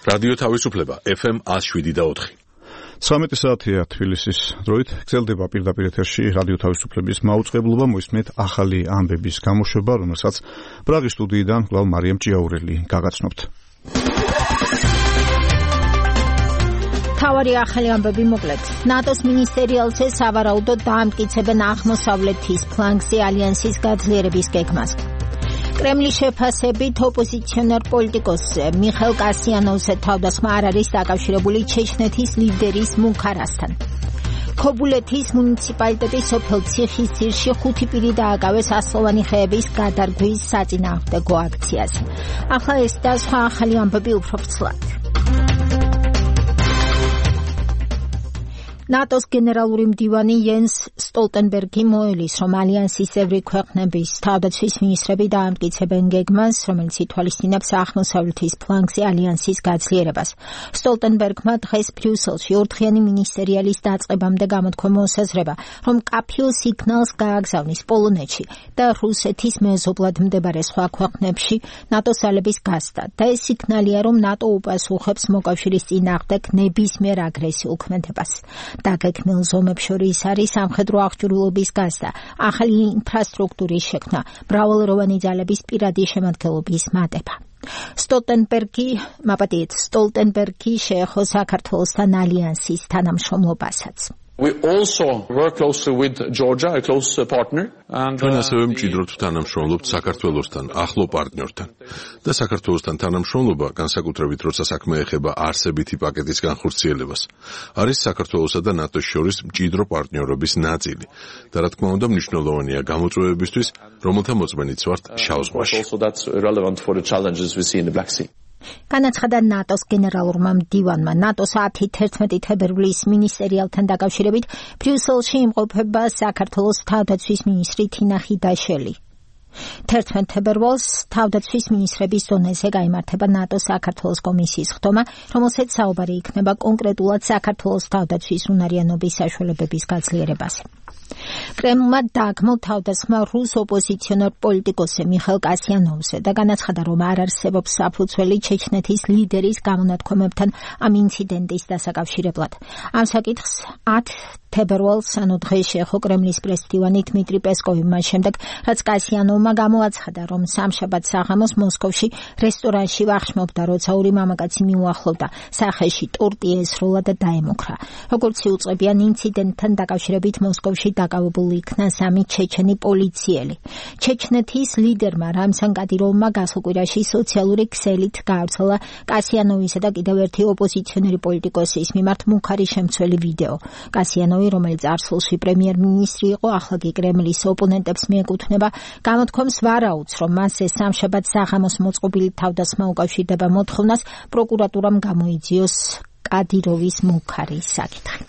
რადიო თავისუფლება FM 107.4. 13 საათია თბილისის დროით. გრძელდება პირდაპირ ეთერში რადიო თავისუფლების მაუწყებლობა. მოისმენთ ახალი ამბების გამოშვება, რომელსაც პრაღის სტუდიიდან კვლავ მარიამ ჭიაურელი გაგაცნობთ. თავარი ახალი ამბები მოკლედ. ნატოს მინისტერიალზე სავარაუდოდ დაამტკიცებენ აღმოსავლეთის ფლანგზე ალიანსის გაძლიერების გეგმას. კრემლის შეფასებით ოპოზიციონერ პოლიტიკოს მიხეილ კასიანოვზე თავდასხმა არ არის დაკავშირებული ჩეჩნეთის ლიდერის მუქარასთან. ქობულეთის მუნიციპალიტეტის სოფელ ციხისძირში 5 პირი დააკავეს ასლოვანი ხეების გადარგვის საწინააღმდეგო აქციაზე. ახლა ეს და სხვა ახალი ამბები უფრო ვრცლად. ნატოს გენერალური მდივანი იენს სტოლტენბერგი მოელის, რომ ალიანსის წევრი ქვეყნების თავდაცვის მინისტრები დაამტკიცებენ გეგმას, რომელიც ითვალისწინებს აღმოსავლეთის ფლანგზე ალიანსის გაძლიერებას. სტოლტენბერგმა დღეს ბრიუსელში ორდღიანი მინისტერიალის დაწყებამდე გამოთქვა მოსაზრება, რომ კაფიო სიგნალს გააგზავნის პოლონეთში და რუსეთის მეზობლად მდებარე სხვა ქვეყნებში ნატოს ძალების გასვლა და ეს სიგნალია, რომ ნატო უპასუხებს მოკავშირის წინააღმდეგ ნებისმიერ აგრესიულ ქმედებას. დაგეგმილ ზომებს შორის არის სამხედრო აღჭურვილობის გასვლა, ახალი ინფრასტრუქტურის შექმნა, მრავალროვანი ძალების პირადი შემადგენლობის მატება. სტოლტენბერგი შეეხო საქართველოსთან ალიანსის თანამშრომლობასაც. We also work closely with Georgia, a close partner. ჩვენ ასევე მჭიდროდ თანამშრომლობთ საქართველოსთან, ახლო პარტნიორთან. და საქართველოსთან თანამშრომლობა, განსაკუთრებით როცა საქმე ეხება არსებითი პაკეტის განხორციელებას, არის საქართველოსა და ნატოს შორის მჭიდრო პარტნიორობის ნაწილი. და რა თქმა უნდა, მნიშვნელოვანია გამოწვევებისთვის, რომელთა მოწმენიც ვართ შავ ზღვაში. Also that's relevant for the challenges we see in the Black Sea. განაცხადა ნატოს გენერალურმა მდივანმა. ნატოს 10-11 თებერვლის მინისტერიალთან დაკავშირებით ბრიუსელში იმყოფება საქართველოს თავდაცვის მინისტრი თინა ხიდაშელი. 11 თებერვალს თავდაცვის მინისტრების დონეზე გაიმართება ნატოს საქართველოს კომისიის ხდომა, რომელსაც საუბარი იქნება კონკრეტულად საქართველოს თავდაცვის უნარიანობის საშუალებების გაძლიერებაზე. კრემლმა დააგმო თავდასხმა რუს ოპოზიციონერ პოლიტიკოსზე მიხეილ კასიანოვზე და განაცხადა, რომ არ არსებობს საფუძველი ჩეჩნეთის ლიდერის გამონათქვამებთან ამ ინციდენტის დასაკავშირებლად. ამ საკითხს 10 თებერვალს, ანუ დღეს შეეხო კრემლის პრესდივანი დმიტრი პესკოვი მას შემდეგ, რაც კასიანოვმა გამოაცხადა, რომ სამშაბათ საღამოს მოსკოვში რესტორანში ვახშმობდა, როცა ორი მამაკაცი მიუახლოვდა, სახეში ტორტი ესროლა და დაემუქრა. როგორც იუწყებიან ინციდენტთან დაკავშირებით მოსკოვში დაკავებული იქნა 3 ჩეჩენი პოლიციელი. ჩეჩნეთის ლიდერმა რამზან კადიროვმა გასულ კვირაში სოციალური ქსელით გაავრცელა კასიანოვისა და კიდევ ერთი ოპოზიციონერი პოლიტიკოსის მიმართ მუქარი შემცველი ვიდეო. კასიანოვი, რომელიც წარსულში პრემიერ-მინისტრი იყო, ახლა კი კრემლის ოპონენტებს მიეკუთვნება, გამოთქვამს ვარაუდს, რომ მასზე სამშაბათ საღამოს მოწყობილი თავდასხმა უკავშირდება მოთხოვნას პროკურატურამ გამოიძიოს კადიროვის მუქარი საკითხი.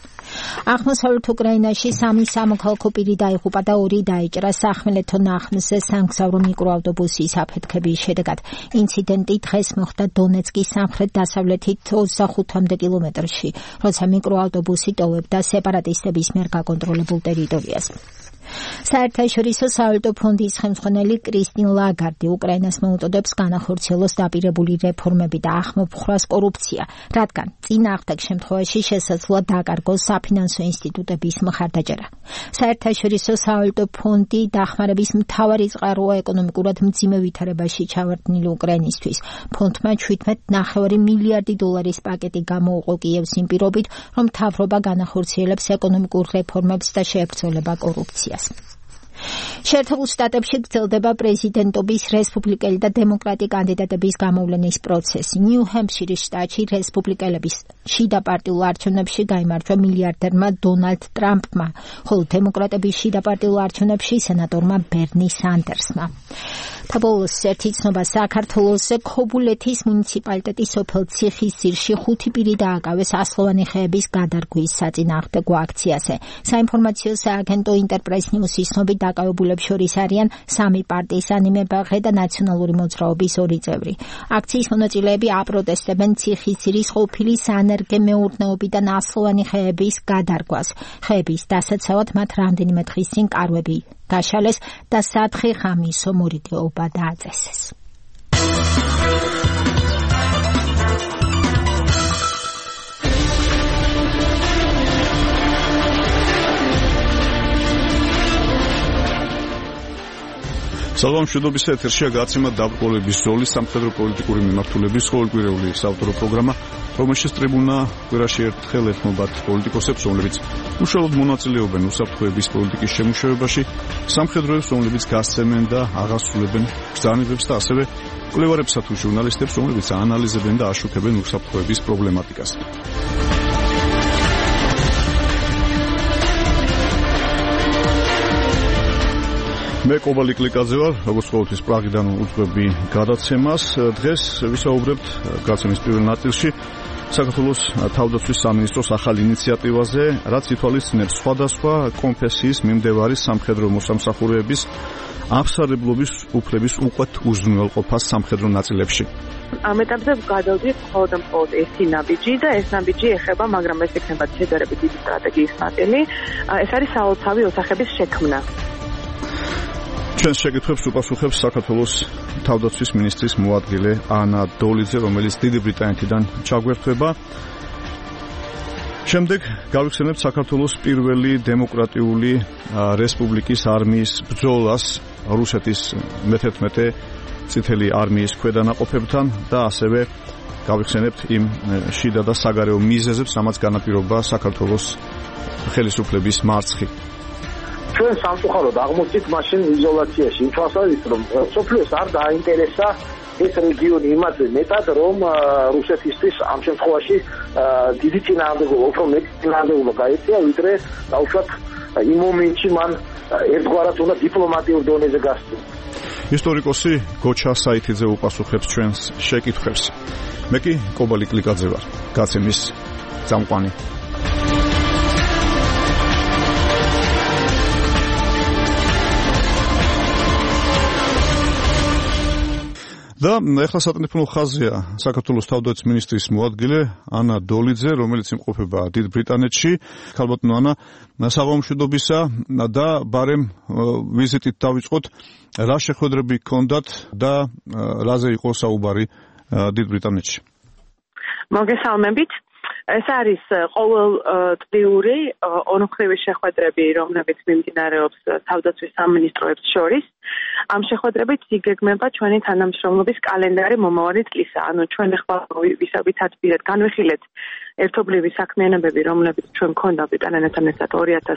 აღმოსავლეთ უკრაინაში 3 სამოქალაქო პირი დაიღუპა და 2 დაიჭრა სახმელეთო ნახმზე სამგზავრო მიკროავტობუსის აფეთქების შედეგად. ინციდენტი დღეს მოხდა დონეცკის სამხრეთ-დასავლეთით 25 კილომეტრში, როცა მიკროავტობუსი ტოვებდა სეპარატისტების მიერ გაკონტროლებულ ტერიტორიას. საერთაშორისო სავალუტო ფონდის ხელმძღვანელი კრისტინ ლაგარდი უკრაინას მოუწოდებს განახორციელოს დაპირებული რეფორმები და ახმოფხვრას კორუფცია, რადგან წინააღმდეგ შემთხვევაში შესაძლოა დაკარგოს საფინანსო ინსტიტუტების მხარდაჭერა. საერთაშორისო სავალუტო ფონდი დახმარების მთავარი წყაროა ეკონომიკურად მძიმე ვითარებაში ჩავარდნილი უკრაინისთვის. ფონდმა 17.5 მილიარდი დოლარის პაკეტი გამოუყო კიევს იმ პირობით, რომ მთავრობა განახორციელებს ეკონომიკურ რეფორმებს და შეებრძოლება კორუფციას. შეერთებულ შტატებში გრძელდება პრეზიდენტობის რესპუბლიკელი და დემოკრატი კანდიდატების გამოვლენის პროცესი. ნიუ-ჰემფშირის შტატში რესპუბლიკელების შიდა პარტიულ არჩევნებში გაიმარჯვა მილიარდერმა დონალდ ტრამპმა, ხოლო დემოკრატების შიდა პარტიულ არჩევნებში სენატორმა ბერნი სანდერსმა. თაბოლოს ერთი ცნობა საქართველოსზე ქობულეთის მუნიციპალიტეტის სოფელ ციხისძირში 5 პირი დააკავეს ასლოვანი ხეების გადარგვის საწინააღმდეგო აქციაზე. საინფორმაციო სააგენტო ინტერპრეს ნიუსის ცნობით დაკავებულებს შორის არიან 3 პარტიზანი მებაღე და ნაციონალური მოძრაობის 2 წევრი. აქციის მონაწილეები აპროტესტებენ ციხისძირის ყოფილი საენერგე მეურნეობიდან ასლოვანი ხეების გადარგვას. ხეების დასაცავად მათ რამდენიმე დღის წინ კარვები გაშალეს და სათხე ხამისო მორიგეობა დააწესეს. საღამოშვიდობის ეთერშია გაცემა დაბრკოლების ზოლის სამხედრო პოლიტიკური მიმართულების ყოველკვირეული საავტორო პროგრამა, რომელშიც ტრიბუნა კვირაში ერთხელ ეთმობათ პოლიტიკოსებს, რომლებიც უშუალოდ მონაწილეობენ უსაფრთხოების პოლიტიკის შემუშავებაში, სამხედროებს, რომლებიც გასცემენ და აღასრულებენ ბრძანებებს და ასევე მკვლევარებსა თუ ჟურნალისტებს, რომლებიც აანალიზებენ და აშუქებენ უსაფრთხოების პრობლემატიკას. მე კობალი კლიკაძე ვარ, როგორც ყოველთვის პრაღიდან უძღვები გადაცემას. დღეს ვისაუბრებთ გადაცემის პირველ ნაწილში საქართველოს თავდაცვის სამინისტროს ახალ ინიციატივაზე, რაც ითვალისწინებს სხვადასხვა კონფესიის მიმდევარი სამხედრო მოსამსახურეების აღსარებლობის უფლების უყვეთ უზრუნველყოფას სამხედრო ნაწილებში. ამ ეტაპზე გადავდით მხოლოდ ერთი ნაბიჯი და ეს ნაბიჯი ეხება, მაგრამ ეს იქნება შედარებით დიდი სტრატეგიის ნაწილი. ეს არის საოცავი ოთახების შექმნა. ჩვენს შეკითხვებს უპასუხებს საქართველოს თავდაცვის მინისტრის მოადგილე ანა დოლიძე, რომელიც დიდი ბრიტანეთიდან ჩაგვერთვება. შემდეგ გავიხსენებთ საქართველოს პირველი დემოკრატიული რესპუბლიკის არმიის ბრძოლას რუსეთის მე-11 წითელი არმიის ქვედანაყოფებთან და ასევე გავიხსენებთ იმ შიდა და საგარეო მიზეზებს, რამაც განაპირობა საქართველოს ხელისუფლების მარცხი. ჩვენ სამწუხაროდ აღმოჩნდით მაშინ იზოლაციაში, იმ თვალსაზრისით, რომ სოფლიოს არ დააინტერესა ეს რეგიონი იმაზე მეტად, რომ რუსეთისთვის ამ შემთხვევაში დიდი წინააღმდეგობა, უფრო მეტი წინააღმდეგობა გაიწია, ვიდრე დაუშვათ იმ მომენტში მან ერთგვარად უნდა დიპლომატიურ დონეზე გასცეს. ისტორიკოსი გოჩა საითიძე უპასუხებს ჩვენს შეკითხვებს. მე კი კობალი კლიკაძე ვარ, გაცემის წამყვანი. და ახლა სატელეფონო ხაზია საქართველოს თავდაცვის მინისტრის მოადგილე ანა დოლიძე, რომელიც იმყოფება დიდ ბრიტანეთში. ქალბატონო ანა, საღამოშვიდობისა და ბარემ ვიზიტით დავიწყოთ. რა შეხვედრები გქონდათ და რაზე იყო საუბარი დიდ ბრიტანეთში? მოგესალმებით. ეს არის ყოველწლიური ორმხრივი შეხვედრები, რომლებიც მიმდინარეობს თავდაცვის სამინისტროებს შორის. ამ შეხვედრებით იგეგმება ჩვენი თანამშრომლობის კალენდარი მომავალი წლისა. ანუ ჩვენ ახლა ვისაბითად განვიხილეთ ერთობლივი საქმიანობები, რომლებიც ჩვენ გქონდა ბრიტანეთთან ერთად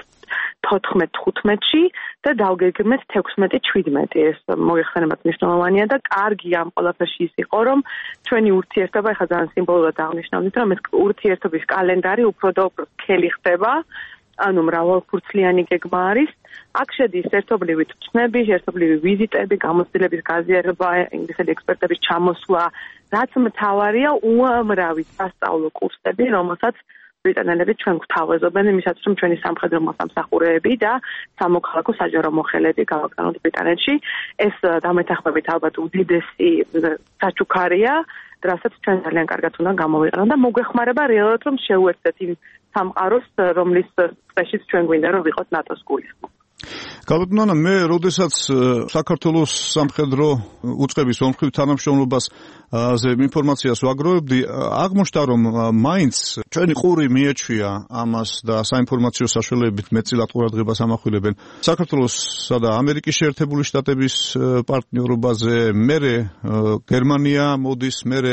2014-15-ში და დავგეგმეთ 16-17. ეს მოიხსენებათ მნიშვნელოვანია და კარგი ამ ყველაფერში ის იყო, რომ ჩვენი ურთიერთობა ახლა ძალიან სიმბოლურად აღნიშნავთ, რომ ეს ურთიერთობის კალენდარი უფრო და უფრო სქელი ხდება. ანუ მრავალფურცლიანი გეგმა არის. აქ შედის ერთობლივი თვისნები, ერთობლივი ვიზიტები, გამოცდილების გაზიარება, ინგლისელი ექსპერტების ჩამოსვლა, რაც მთავარია უამრავი სასწავლო კურსები, რომელსაც ბრიტანელები ჩვენ გვთავაზობენ იმისათვის, რომ ჩვენი სამხედრო მოსამსახურეები და სამოქალაქო საჯარო მოხელეები გავაგზავნოთ ბრიტანეთში. ეს დამეთანხმებით ალბათ უდიდესი საჩუქარია, რასაც ჩვენ ძალიან კარგად უნდა გამოვიყენოთ და მოგვეხმარება რეალურად, რომ შევუერთდეთ იმ სამყაროს, რომლის წრეშიც ჩვენ გვინდა რომ ვიყოთ ნატოს გულისხმობ. ქალბატონო ანა, მე როდესაც საქართველოს სამხედრო უწყების ორმხრივ თანამშრომლობაზე ინფორმაციას ვაგროვებდი, აღმოჩნდა, რომ მაინც ჩვენი ყური მიეჩვია ამას და საინფორმაციო საშუალებებით მეტწილად ყურადღებას ამახვილებენ საქართველოსსა და ამერიკის შეერთებული შტატების პარტნიორობაზე, მერე გერმანია მოდის, მერე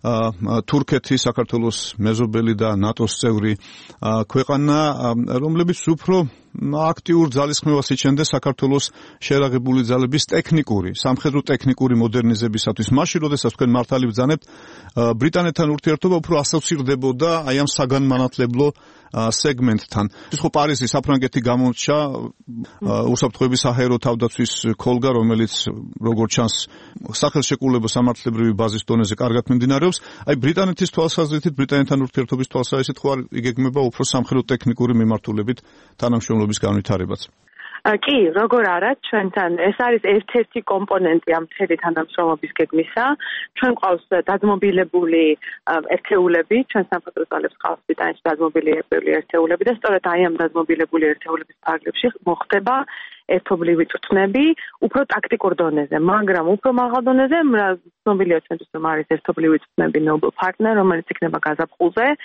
თურქეთი, საქართველოს მეზობელი და ნატოს წევრი ქვეყანა, რომლებიც უფრო აქტიურ ძალისხმევას იჩენდა საქართველოს შერაღებული ძალების ტექნიკური, სამხედრო ტექნიკური მოდერნიზებისათვის. მაშინ, როდესაც თქვენ მართალი ბრძანებთ, ბრიტანეთთან ურთიერთობა უფრო ასოცირდებოდა აი ამ საგანმანათლებლო სეგმენტთან. ის ხო პარიზი, საფრანგეთი გამორჩა უსაფრთხოების საჰაერო თავდაცვის ქოლგა, რომელიც როგორც ჩანს სახელშეკრულებო სამართლებრივი ბაზის დონეზე კარგად მიმდინარეობს. აი ბრიტანეთის თვალსაზრისით, ბრიტანეთთან ურთიერთობის თვალსაზრისით ხო იგეგმება უფრო სამხედრო ტექნიკური მიმართულებით თანამშრომლობის განვითარებაც. კი, როგორ არა, ჩვენთან ეს არის ერთ-ერთი კომპონენტი ამ მთელი თანამშრომლობის გეგმისა. ჩვენ ყავს დადმობილებული ერთეულები, ჩვენ სამხედრო ძალებს ყავს ბრიტანეთში დადმობილებული ერთეულები და სწორედ აი ამ დადმობილებული ერთეულების ფარგლებში მოხდება ერთობლივი წვრთნები უფრო ტაქტიკურ დონეზე, მაგრამ უფრო მაღალ დონეზე ცნობილია ჩვენთვის, რომ არის ერთობლივი წვრთნები Noble Partner, რომელიც იქნება გაზაფხულზე.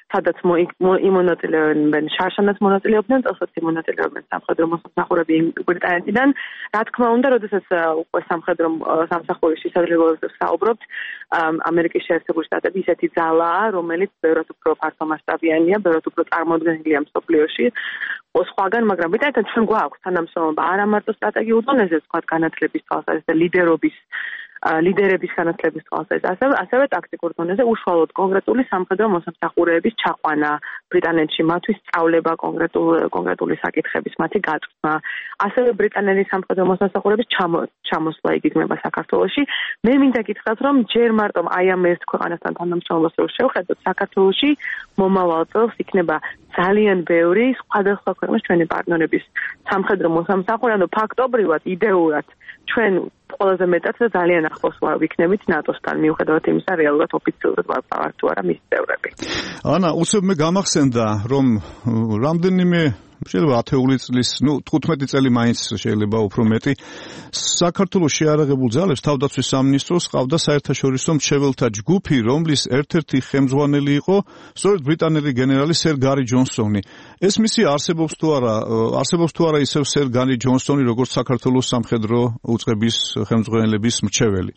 სადაც იმონაწილეებენ შარშანაც მონაწილეობდნენ, წელსაც იმონაწილეობდნენ სამხედრო მოსამსახურეები ბრიტანეთიდან. Რა თქმა უნდა, როდესაც უკვე სამხედრო სამსახურის შესაძლებლობებზე საუბრობთ, ამერიკის შეერთებული შტატები ისეთი ძალაა, რომელიც ბევრად უფრო ფართომასშტაბიანია, ბევრად უფრო წარმოდგენილია მსოფლიოში. სხვაგან, მაგრამ ბრიტანეთთან ჩვენ გვაქვს თანამშრომლობა არა მარტო სტრატეგიულ დონეზე, თქვა განათლების თვალსაზრისით და ლიდერების განათლების თვალსაზრისით, ასევე ტაქტიკურ დონეზე უშუალოდ კონკრეტული სამხედრო მოსამსახურეების ჩაყვანა ბრიტანეთში, მათთვის სწავლება კონკრეტული საკითხების, მათი გაწვრთნა, ასევე ბრიტანელი სამხედრო მოსამსახურეების ჩამოსვლა იგეგმება საქართველოში. მე მინდა გითხრათ, რომ ჯერ მარტო აი ამ ერთ ქვეყანასთან თანამშრომლობას რო შევხედოთ, საქართველოში მომავალ წელს იქნება ძალიან ბევრი სხვადასხვა ქვეყნის ჩვენი პარტნიორების სამხედრო მოსამსახურე, ანუ ფაქტობრივად, იდეურად ჩვენ ყველაზე მეტად და ძალიან ახლოს ვიქნებით ნატოსთან, მიუხედავად იმისა, რეალურად ოფიციალურად ვართ თუ არა მის წევრები. ანა, უცებ მე გამახსენდა, რომ რამდენიმე შეიძლება 10 წლის, 15 წელი მაინც შეიძლება უფრო მეტი საქართველოს შეარაღებულ ძალებს თავდაცვის სამინისტროს ყავდა საერთაშორისო მრჩეველთა ჯგუფი, რომლის ერთ-ერთი ხელმძღვანელი იყო სწორედ ბრიტანელი გენერალი სერ გარი ჯონსონი. ეს მისი არსებობს თუ არა ისევ სერ გარი ჯონსონი, როგორც საქართველოს სამხედრო უწყების ხელმძღვანელების მრჩეველი?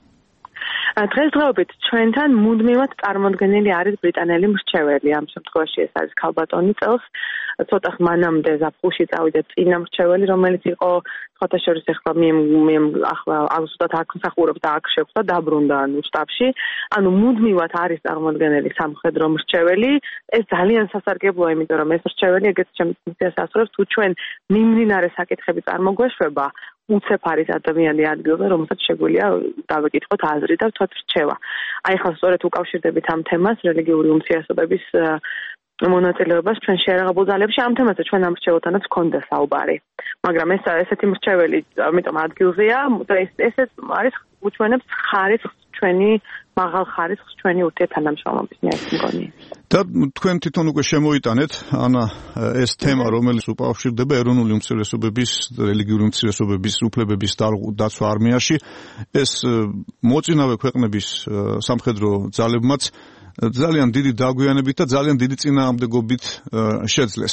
დღესდღეობით ჩვენთან მუდმივად წარმოდგენილი არის ბრიტანელი მრჩეველი. ამ შემთხვევაში ეს არის ქალბატონი წელს. ცოტა ხანამდე ზაფხულში წავიდა წინა მრჩეველი, რომელიც იყო სხვათა შორის ახლა ახლა აღსუსტად აქ მსახურობს და აქ შეხვდა დაბრუნდა შტაბში. ანუ მუდმივად არის წარმოდგენელი სამხედრო მრჩეველი. ეს ძალიან სასარგებლოა, იმიტომ რომ ეს მრჩეველი ეგეთ შემთხვევას ასრულებს, თუ ჩვენ მიმდინარე საკითხები წარმოგვეშვება, უცებ არის ადამიანი ადგილზე, რომელსაც შეგვიძლია დავეკითხოთ აზრი და ვთქვათ რჩევა. აი ხა სწორედ უკავშირდებით ამ თემას, რელიგიური უმცირესობების მონაწილეობას ჩვენ შეერაღებულ ძალებში, ამ თემაზე ჩვენ ამ მრჩეველთანაც გვქონდა საუბარი. მაგრამ ესეთი მრჩეველი, ამიტომ ადგილზეა და ესეც არის უჩვენებს ხარისხს ჩვენი მაღალ ხარისხს ჩვენი ურთიერთთანამშრომლობის, მე ასე მგონი. და თქვენ თვითონ უკვე შემოიტანეთ, ანა, ეს თემა, რომელიც უკავშირდება ეროვნული უმცირესობების, რელიგიური უმცირესობების უფლებების დაცვა არმიაში, ეს მოწინავე ქვეყნების სამხედრო ძალებმაც ძალიან დიდი დაგვიანებით და ძალიან დიდი წინააღმდეგობით შეძლეს.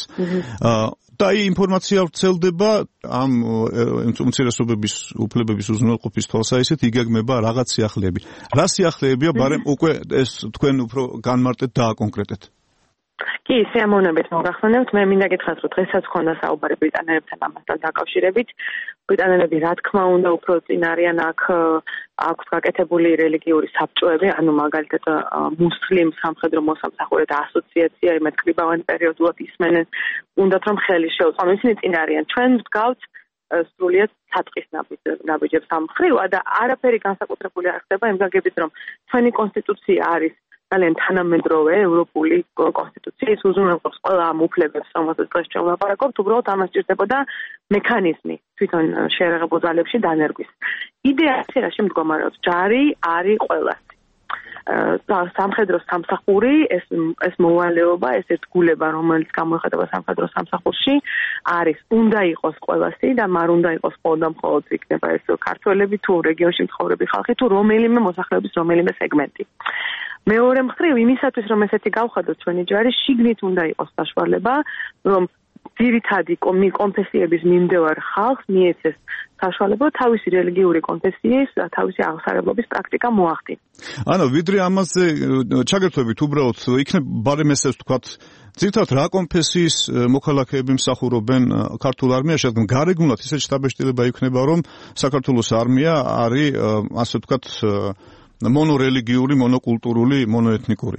და აი ინფორმაცია ვრცელდება ამ უმცირესობების უფლებების უზრუნველყოფის თვალსაზრისით იგეგმება რაღაც სიახლეები. რა სიახლეებია, ბარემ უკვე ეს თქვენ უფრო განმარტეთ და აკონკრეტეთ. კი, სიამოვნებით მოგახსენებთ, მე მინდა გითხრათ, რომ დღესაც ხონდა საუბარი ბრიტანელებთან ამასთან დაკავშირებით. ბრიტანელები რა თქმა უნდა უფრო წინ არიან აქვს გაკეთებული რელიგიური საბჭოები, ანუ მაგალითად მუსლიმ სამხედრო მოსამსახურეთა ასოციაცია, იმედ კრიბავენ პერიოდულად ისმენენ, უნდათ რომ ხელი შეუწყონ, ისინი წინ არიან. ჩვენ ვდგავთ სრულიად საწყის ნაბიჯებს ამ მხრივ და არაფერი განსაკუთრებული არ ხდება იმ გაგებით, რომ ჩვენი კონსტიტუცია არის ძალიან თანამედროვე ევროპული კონსტიტუცია, ის უზრუნველყოფს ყველა ამ უფლებებს, რომელსაც დღეს ჩვენ ვლაპარაკობთ, უბრალოდ ამას სჭირდებოდა მექანიზმი თვითონ შეერაღებულ ძალებში დანერგვის. იდეა რაში მდგომარეობს? ჯარი არის ყველას. სამხედრო სამსახური, ეს მოვალეობა, ეს ერთგულება, რომელიც გამოიხატება სამხედრო სამსახურში, არის უნდა იყოს ყველასი და მარ უნდა იყოს მხოლოდ იქნება ეს ქართველები თუ რეგიონში მცხოვრები ხალხი თუ რომელიმე მოსახლეობის რომელიმე სეგმენტი. მეორე მხრივ, იმისათვის რომ ესეთი გავხადოთ ჩვენი ჯარი, შიგნით უნდა იყოს საშუალება, რომ ძირითადი კონფესიების მიმდევარ ხალხს მიეცეს საშუალება თავისი რელიგიური კონფესიის, თავისი აღმსარებლობის პრაქტიკა მოახდინოს. ანუ ვიდრე ამაზე ჩაგერთვებით უბრალოდ იქნებ ბარემ ესე ვთქვათ, ძირითადად რა კონფესიის მოქალაქეები მსახურობენ ქართულ არმიაში, რადგან გარეგნულად ისეთი შტაბეშტილება იქნება, რომ საქართველოს არმია არის ასე ვთქვათ მონორელიგიური, მონოკულტურული, მონოეთნიკური.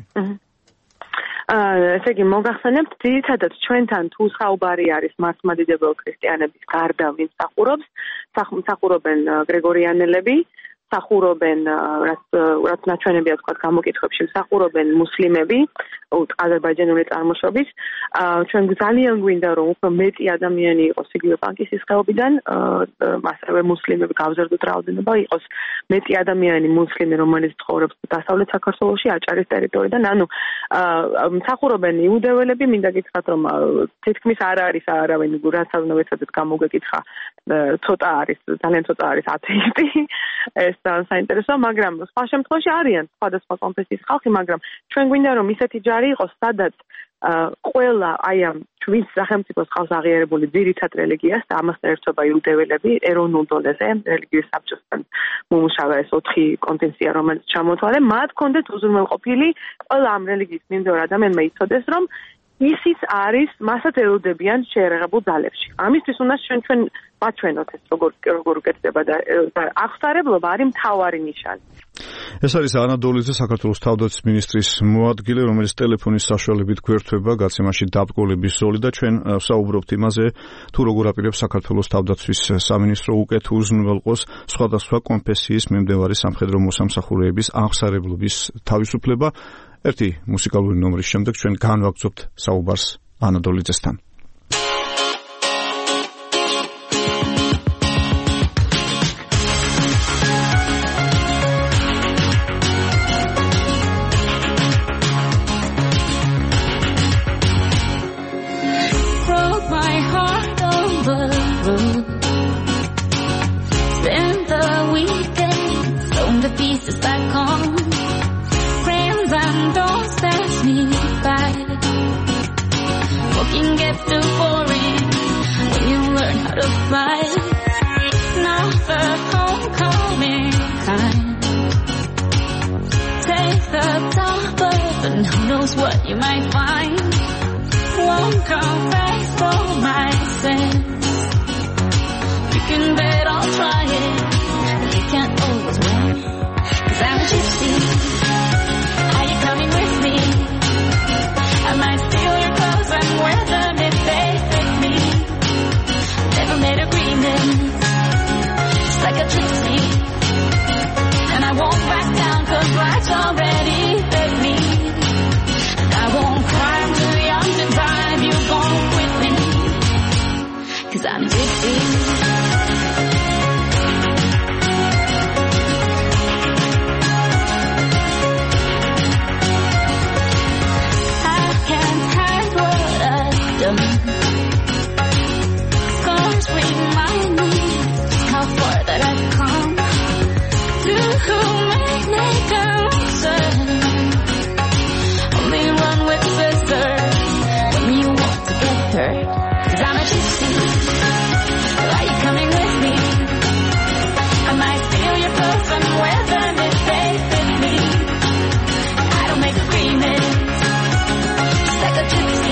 ესე იგი მოგახსენებთ, ძირითადად ჩვენთან თუ საუბარი არის მართლმადიდებელ ქრისტიანების გარდა ვინ მსახურობენ გრეგორიანელები, მსახურობენ რაც ნაჩვენებია თქვა გამოკითხვებში, მსახურობენ მუსლიმები, აზერბაიჯანული წარმოშობის. ჩვენ ძალიან გვინდა რომ უფრო მეტი ადამიანი იყოს იგივე პანკისის ხეობიდან, ასევე მუსლიმები გავზარდოთ რაოდენობა, იყოს მეტი ადამიანი მუსლიმი, რომელიც ცხოვრობს დასავლეთ საქართველოში, აჭარის ტერიტორიიდან, ანუ მსახურობენ იუდეველები, მინდა გითხრათ რომ თითქმის არ არის არავინ რაც ამოვეცადეთ გამოგეკითხა, ძალიან ცოტა არის ათეისტი. ეს ძალიან საინტერესოა, მაგრამ სხვა შემთხვევაში არიან სხვადასხვა კონფესიის ხალხი, მაგრამ ჩვენ გვინდა რომ ისეთი ჯარი იყოს, სადაც ყველა აი ამ ჩვენს სახელმწიფოს ხალხს აღიარებული ძირითად რელიგიას და ამასთან ერთობა იუდეველები ეროვნულ დონეზე რელიგიის საბჭოსთან მომუშავე ეს 4 კონფესია, რომელიც ჩამოთვალე, მათ ჰქონდეთ უზრუნველყოფილი ყველა ამ რელიგიის მიმდევარ ადამიანმა იცოდეს, რომ ისიც არის მასაც ელოდებიან შეერაღებულ ძალებში. ამისთვის უნდა ჩვენ ვაჩვენოთ ეს როგორ უკეთდება და აღსარებლობა არის მთავარი ნიშანი. ეს არის ანა დოლიძე, საქართველოს თავდაცვის მინისტრის მოადგილე, რომელიც ტელეფონის საშუალებით გვერდება გაცემაში დაბრკოლების ზოლი და ჩვენ ვსაუბრობთ იმაზე, თუ როგორ აპირებს საქართველოს თავდაცვის სამინისტრო უკეთ უზრუნველყოს სხვადასხვა კონფესიის მიმდევარი სამხედრო მოსამსახურეების აღსარებლობის თავისუფლება. ერთი მუსიკალური ნომრის შემდეგ ჩვენ განვაგრძობთ საუბარს ანა დოლიძესთან. What you might find won't confess for my sins. You can bet I'll try it. You can't always win. 'Cause I'm a gypsy. Are you coming with me? I might steal your clothes and wear them if they fit me. Never made agreements. Just like a gypsy. And I won't back down 'cause life's already bit me. I won't climb too young to drive you home with me. 'Cause I'm a gypsy. I can't hide what I've done. Scars remind me just how far that I've come. To make me concern. Only run with scissors when you want to get hurt. 'Cause I'm a gypsy. Are you coming with me? I might steal your clothes and wear them if they fit me. I don't make agreements. Just like a gypsy.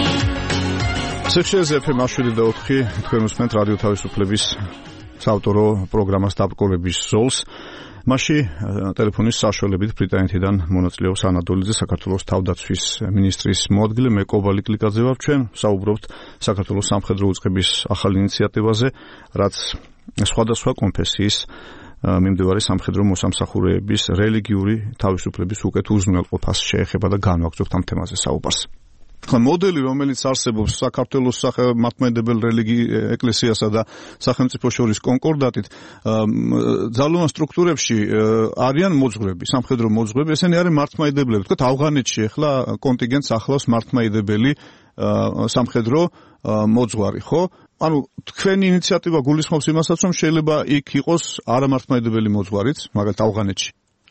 სექციაზე FM 7 თქვენ უსმენთ რადიო თავისუფლების საავტორო პროგრამას დაბრკოლების ზოლს. მასში ტელეფონის საშუალებით ბრიტანეთიდან მონაწილეობს ანა დოლიძე, საქართველოს თავდაცვის მინისტრის მოადგილე. მე კობალი კლიკაძე ვარ. ჩვენ საუბრობთ საქართველოს სამხედრო უწყების ახალ ინიციატივაზე, რაც სხვადასხვა კონფესიის მიმდევარი სამხედრო მოსამსახურეების რელიგიური თავისუფლების უკეთ უზრუნველყოფას შეეხება და განვაგრძობთ ამ თემაზე საუბარს. ხა მოდელი, რომელიც არსებობს საქართველოს მართლმადიდებელ ეკლესიასა და სახელმწიფო შორის კონკორდატით, ძალოვან სტრუქტურებში არიან მოძღვრები, სამხედრო მოძღვრები, ესენი არის მართლმადიდებლები. თქვათ ავღანეთში ახლა კონტინგენტს ახლავს მართლმადიდებელი სამხედრო მოძღვარი, ხო? ანუ თქვენი ინიციატივა გულისხმობს იმასაც, რომ შეიძლება იქ იყოს არამართლმადიდებელი მოძღვარიც, მაგალითად ავღანეთში.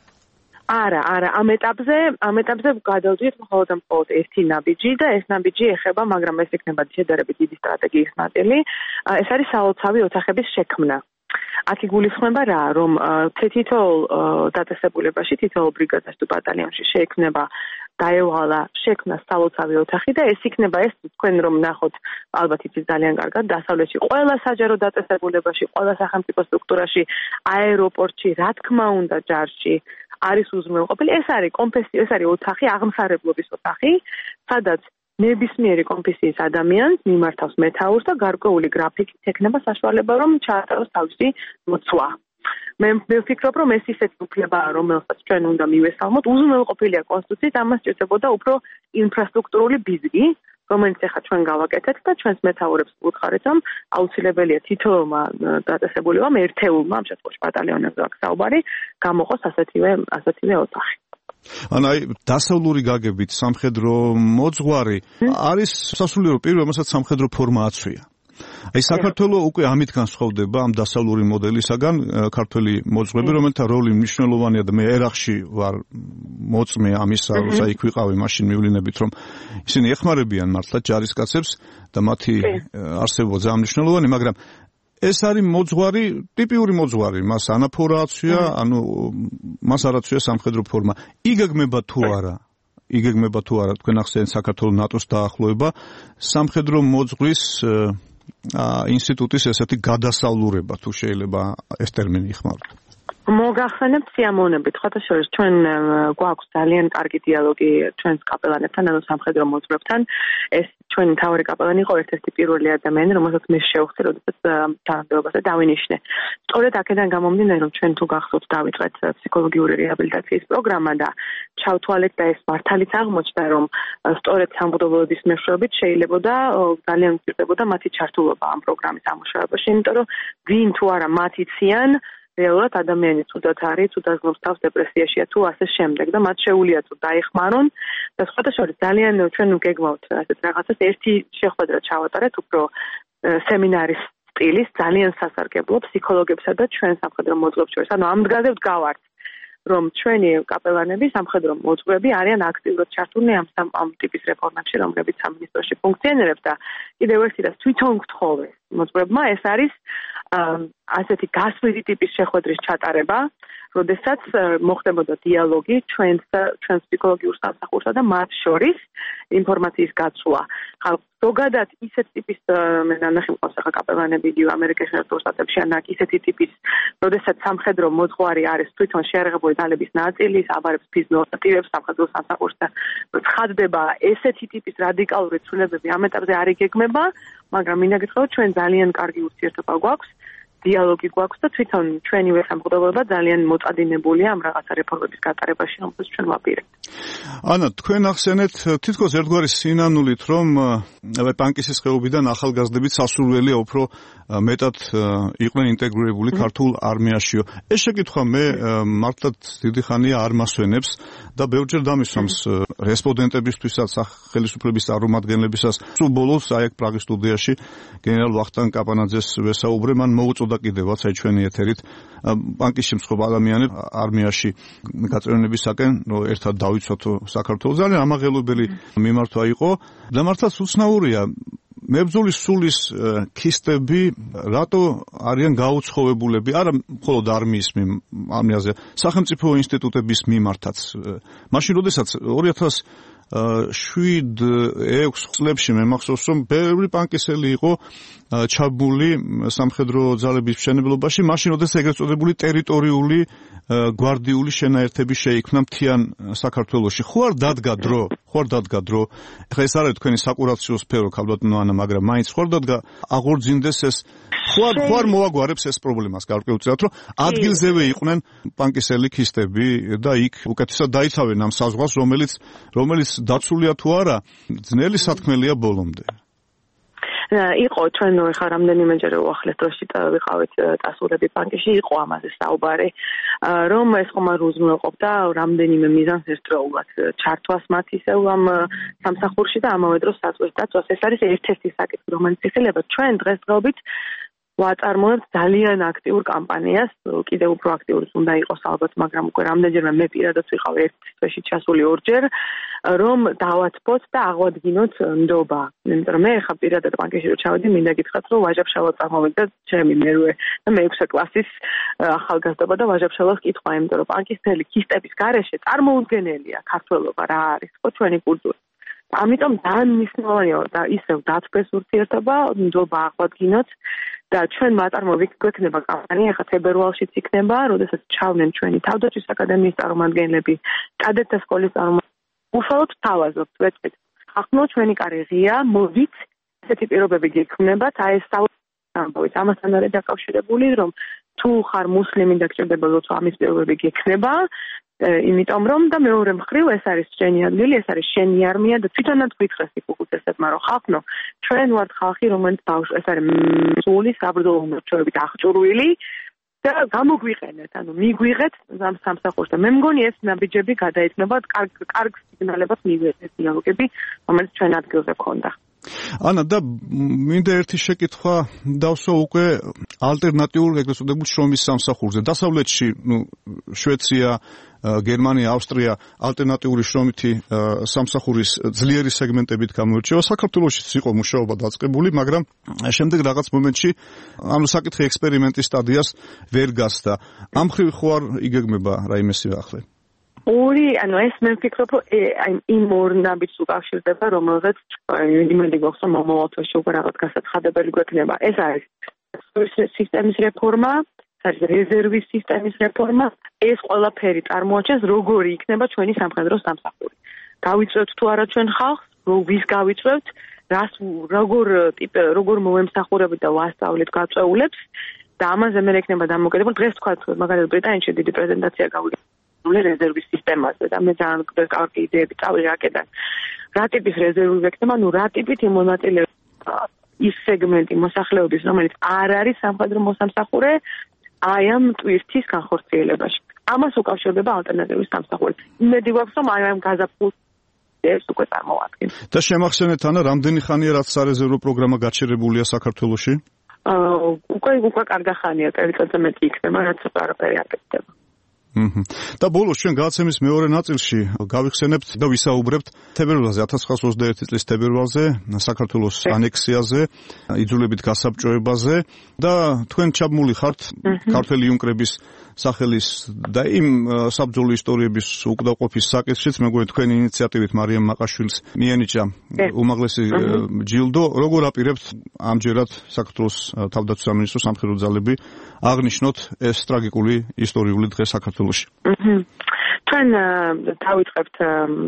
არა, ამ ეტაპზე გადავდივით მხოლოდ ერთი ნაბიჯი და ეს ნაბიჯი ეხება, მაგრამ ეს იქნება შედარებით დიდი სტრატეგიის ნაწილი. ეს არის საოცავი ოთახების შექმნა. აქ იგულისხმება რა, რომ თითოეულ დაწესებულებაში, თითოეულ ბრიგადაში თუ ბატალიონში დაევალა შექმნა საოცავი ოთახი და ეს იქნება ეს თქვენ რომ ნახოთ, ალბათ იცით ძალიან კარგად, დასავლეთში ყველა საჯარო დაწესებულებაში, ყველა სახელმწიფო სტრუქტურაში, აეროპორტში, რა თქმა უნდა ჯარში არის უზრუნველყოფილი. ეს არის კონფესია, ეს არის ოთახი, აღმსარებლობის ოთახი, სადაც ნებისმიერი კონფესიის ადამიანს მიმართავს მეთაურს და გარკვეული გრაფიკით ექნება საშუალება, რომ ჩაატაროს თავისი მოცვა. მე ვფიქრობ, რომ ეს ისეთი უფლებაა, რომელსაც ჩვენ უნდა მივესალმოთ. უზრუნველყოფილია კონსტიტუციით, ამას სჭირდებოდა უფრო ინფრასტრუქტურული ბიზნესი, რომელიც ახლა ჩვენ გავაკეთეთ და ჩვენს მეთაურებს ვუთხარით, რომ აუცილებელია თითოეულმა დაწესებულებამ ერთეულმა, ამ შემთხვევაში ბატალიონებზე აქვს საუბარი, გამოყოს ასეთივე ოთახი. ანუ აი დასავლური გაგებით სამხედრო მოძღვარი არის სასულიერო პირი, რომელსაც სამხედრო ფორმა აცვია. აი საქართველოს უკვე ამით განსხვავდება ამ დასავლური მოდელისაგან ქართველი მოძღვრები, რომელთა როლი მნიშვნელოვანია და მე ერახში ვარ მოწმე ამისა, როცა იქ ვიყავი, მაშინ მივლინებით, რომ ისინი ეხმარებიან მართლა ჯარისკაცებს და მათი არსებობა ძალიან მნიშვნელოვანი, მაგრამ ეს არის მოძღვარი, ტიპიური მოძღვარი, მას ანაფორა აცვია, ანუ მას არ აცვია სამხედრო ფორმა. იგეგმება თუ არა, თქვენ ახსენეთ საქართველოს ნატოს დაახლოება, სამხედრო მოძღვრის ინსტიტუტის ესეთი გადასავლურება, თუ შეიძლება ეს ტერმინი იხმაროთ. მოგახსენებთ სიამოვნებით, ხოთაშორის ჩვენ გვაქვს ძალიან კარგი დიალოგი ჩვენს კაპელანებთან, ანუ სამხედრო მოძღვრებთან. ეს ჩვენი მთავარი კაპელანი იყო ერთ-ერთი პირველი ადამიანი, რომელსაც მე შევხვდი, როდესაც თანამდებობაზე დავინიშნე. სწორედ აქედან გამომდინარე, რომ ჩვენ თუ გახსოვთ დავიწყეთ ფსიქოლოგიური რეაბილიტაციის პროგრამა და ჩავთვალეთ და ეს მართალიც აღმოჩნდა, რომ სწორედ სამბრძოლოების მეშვეობით შეიძლებოდა ძალიან უჭირდებოდა მათი ჩართულობა ამ პროგრამის ამუშავებაში, იმიტომ რომ ვინ თუ არა მათ იციან რეალურად ადამიანი თუდად არის, თუ დაზნობს თავს დეპრესიაშია თუ ასე შემდეგ და მათ შეუძლია თუ დაეხმარონ და სხვათა შორის ძალიან ჩვენ გეგმავთ ასეთ რაღაცას ერთი შეხვედრა ჩავატარეთ უფრო სემინარის სტილის ძალიან სასარგებლო ფსიქოლოგებსა და ჩვენ სამხედრო მოძღვრებს შორის. ანუ ამ დგაზე ვდგავართ რომ ჩვენი კაპელანები, სამხედრო მოძღვრები არიან აქტიურად ჩართულნი ამ ტიპის რეფორმებში, რომლებიც სამინისტროში ფუნქციონირებს და კიდევ ერთი რაც თვითონ გთხოვე მოძღვრებმა, ეს არის ასეთი გასვლითი ტიპის შეხვედრის ჩატარება, როდესაც მოხდებოდა დიალოგი ჩვენს ფსიქოლოგიურ სამსახურსა და მათ შორის ინფორმაციის გაცვლა. ზოგადად ისეთ ტიპის მე ნახე მყავს ახლა კაპელანები იგივე ამერიკის შეერთებულ შტატებში ან ისეთი ტიპის, როდესაც სამხედრო მოძღვარი არის თვითონ შეერაღებული ძალების ნაწილი, აბარებს ფიზიოლოგიურ აქტივებს სამხედრო სამსახურს და ცხადდება ესეთი ტიპის რადიკალური ცვლილებები ამ ეტაპზე არ იგეგმება, მაგრამ მინდა გითხრათ, ჩვენ ძალიან კარგი ურთიერთობა გვაქვს. დიალოგი გვაქვს და თვითონ ჩვენივე სამხედროობა ძალიან მოწადინებულია ამ რაღაცა რეფორმების გატარებაში, რომელსაც ჩვენ ვაპირებთ. ანა, თქვენ ახსენეთ თითქოს ერთგვარი სინანულით, რომ პანკისის ხეობიდან ახალგაზრდებით სასურველია უფრო მეტად იყვნენ ინტეგრირებული ქართულ არმიაშიო. ეს შეკითხვა მე მართლაც დიდი ხანია არ მასვენებს და ბევრჯერ დამისვამს რესპონდენტებისთვისაც, ხელისუფლების წარმომადგენლებისას. სულ ბოლოს აი აქ პრაღის სტუდიაში გენერალ ვახტანგ კაპანაძეს ვესაუბრე, მან მოუწოდა კიდევაც აი ჩვენი ეთერით პანკისში მსხვილ ადამიანებს არმიაში გაწევრიანებისაკენ ერთად დავიცვათ საქართველოს. ძალიან ამაღელვებელი მიმართვა იყო და მართლაც უცნაურია მებრძოლის სულის ქისტები რატო არიან გაუცხოვებულები, არა მხოლოდ არმიაზე, სახელმწიფო ინსტიტუტების მიმართაც. მაშინ როდესაც 2007-6 წლებში მე მახსოვს, რომ ბევრი პანკისელი იყო ჩაბმული სამხედრო ძალების მშენებლობაში, მაშინ როდესაც ეგრეთ წოდებული ტერიტორიული გვარდიული შენაერთები შეიქმნა მთიან საქართველოში. ხო არ დადგა დრო? ეხლა ეს არის თქვენი საკურაციო სფერო, ქალბატონო ანა, მაგრამ მაინც ხო არ დადგა აღორძინდეს ეს ხო არ მოაგვარებს ეს პრობლემას გარკვეულწილად, რომ ადგილზევე იყვნენ პანკისელი ქისტები და იქ უკეთესად დაიცავენ ამ საზღვარს, რომელიც დაცულია თუ არა, ძნელი სათქმელია ბოლომდე. იყო ჩვენ ხა რამდენიმეჯერ უახლეს დროში ვიყავით დასავლები პანკისში, იყო ამაზე საუბარი, რომ ეს ხომ არ უზრუნველყოფდა რამდენიმე მიზანს ერთდროულად ჩართვას მათ ისევ ამ სამსახურში და ამავე დროს საზღვრის დაცვას. ეს არის ერთ-ერთი საკითხი, რომელიც ეხება ჩვენ დღესდღეობით ვაწარმოებთ ძალიან აქტიურ კამპანიას, კიდევ უფრო აქტიურიც უნდა იყოს ალბათ, მაგრამ უკვე რამდენჯერმე მე პირადად ვიყავ ერთ თვეში ჩასული ორჯერ, რომ დავაცბოთ და აღვადგინოთ ნდობა. იმიტომ რომ მე ხა პირადად პანკისში რო ჩავედი, მინდა გითხრათ, რომ ვაჟაბშალა წარმოვიდა ჩემი მერვე და მე-6 კლასის ახალგაზრდობა და ვაჟაბშალას კითხვა, იმიტომ რომ პანკისელი ქისტების გარეშე წარმოუდგენელია ქართველობა რა არის, ხო ჩვენი კულტურა. ამიტომ ძალიან მნიშვნელოვანია და ისევ დათბეს ურთიერთობა, ნდობა აღვადგინოთ და ჩვენ გვექნება კამპანია, ხა თებერვალშიც იქნება, როდესაც ჩავნენ ჩვენი თავდაცვის აკადემიის წარმომადგენლები, კადეტთა სკოლის წარმომადგენლები, უშუალოდ თავაზობთ, ვეთქვით, ახლა ჩვენი კარი ღია, მოვით, ესეთი პირობები გექმნებათ, აი ეს ამბავით, ამასთან არის დაკავშირებული, რომ თუ ხარ მუსლიმი და გჭირდება ლოცვა, ამის პირობები გექნება, იმიტომ რომ და მეორე მხრივ ეს არის შენი ადგილი, ეს არის შენი არმია და თვითონაც გითხრეს იქ უხუცესებმა, რომ ხალხო, ჩვენ ვართ ხალხი, რომელიც ეს არის სული საბრძოლო მორჩევებით აღჭურვილი და გამოგვიყენეთ, ანუ მიგვიღეთ ამ სამსახურს და მე მგონი ეს ნაბიჯები გადაეცნობა კარგ სიგნალებად მივიღეთ ეს დიალოგები, რომელიც ჩვენ ადგილზე ქონდა. ანა და მინდა ერთი შეკითხვა დავსვა უკვე ალტერნატიულ ეგრეთ წოდებულ შრომის სამსახურზე. დასავლეთში, შვეცია, გერმანია, ავსტრია ალტერნატიული შრომითი სამსახურის ძლიერი სეგმენტებით გამოირჩევა. საქართველოშიც იყო მუშაობა დაწყებული, მაგრამ შემდეგ რაღაც მომენტში საკითხი ექსპერიმენტის სტადიას ვერ გასდა. ამ ხრივ ხო არ იგეგმება რაიმე სიახლე? ეს მე ვფიქრობ, იმ ორ ნაბიჯს უკავშირდება, რომელზეც იმედი გვაქვს, რომ მომავალში უკვე რაღაც გასაცხადებელი გვექნება. ეს არის სისტემის რეფორმა, არის რეზერვის სისტემის რეფორმა. ეს ყველაფერი წარმოაჩენს, როგორი იქნება ჩვენი სამხედრო სამსახური. გავიწვევთ თუ არა ჩვენ ხალხს, ვის გავიწვევთ, როგორ მოემსახურებით და ვასწავლეთ გაწეულებს და ამაზე მე ექნება დამოკიდებული. დღეს თქვა, მაგალითად ბრიტანეთში დიდი პრეზენტაცია გავიგე რეზერვის სისტემაზე და მე ძალიან კარგი იდეები წავიღე აქედან. რა ტიპის რეზერვი ვექნება, რა ტიპით იმონაწილეება ის სეგმენტი მოსახლეობის, რომელიც არ არის სამხედრო მოსამსახურე, აი ამ ტვირთის განხორციელებაში. ამას უკავშირდება ალტერნატივის სამსახური. იმედი გვაქვს, რომ ამ გაზაფხულს უკვე წარმოვადგენ. და შემახსენეთ ანა, რამდენი ხანია რაც სარეზერვო პროგრამა გაჩერებულია საქართველოში? უკვე კარგი ხანია, წელიწადზე მეტი იქნება, რაც არაფერი არ გეცდება. და ბოლოს ჩვენ გადაცემის მეორე ნაწილში გავიხსენებთ და ვისაუბრებთ თებერვალზე 1921 წლის თებერვალზე საქართველოს ანექსიაზე, იძულებით გასაბჭოებაზე და თქვენ ჩაბმული ხართ ქართველი იუნკრების სახელის და იმ საბრძოლო ისტორიების უკდაყოფის საკითხშიც, მეგონი თქვენი ინიციატივით მარიამ მაყაშვილს მიენიჭა უმაღლესი ჯილდო. როგორ აპირებთ ამჯერად საქართველოს თავდაცვის სამინისტრო სამხედრო ძალები აღნიშნოთ ეს ტრაგიკული ისტორიული დღე საქართველოში? ჩვენ დავიწყებთ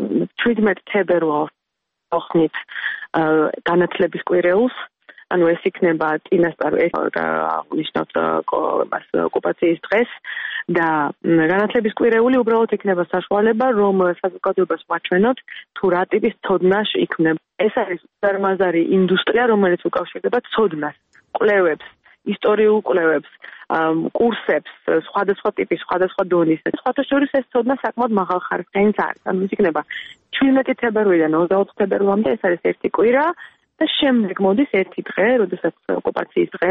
17 თებერვალს ხნით განათლების კვირეულს. ანუ ეს იქნება წინასწარ აღნიშნოთ ოკუპაციის დღეს და განათლების კვირეული უბრალოდ იქნება საშუალება, რომ საზოგადოებას ვაჩვენოთ თუ რა ტიპის ცოდნა იქნება. ეს არის უზარმაზარი ინდუსტრია, რომელიც უკავშირდება ცოდნას, კვლევებს, ისტორიულ კვლევებს, კურსებს, სხვადასხვა ტიპის, სხვადასხვა დონის. სხვათა შორის ეს ცოდნა საკმაოდ მაღალხარისხიანი არის. ანუ ის იქნება 17 თებერვალიდან 24 თებერვალამდე, ეს არის ერთი კვირა. და შემდეგ მოდის ერთი დღე, როდესაც ოკუპაციის დღე,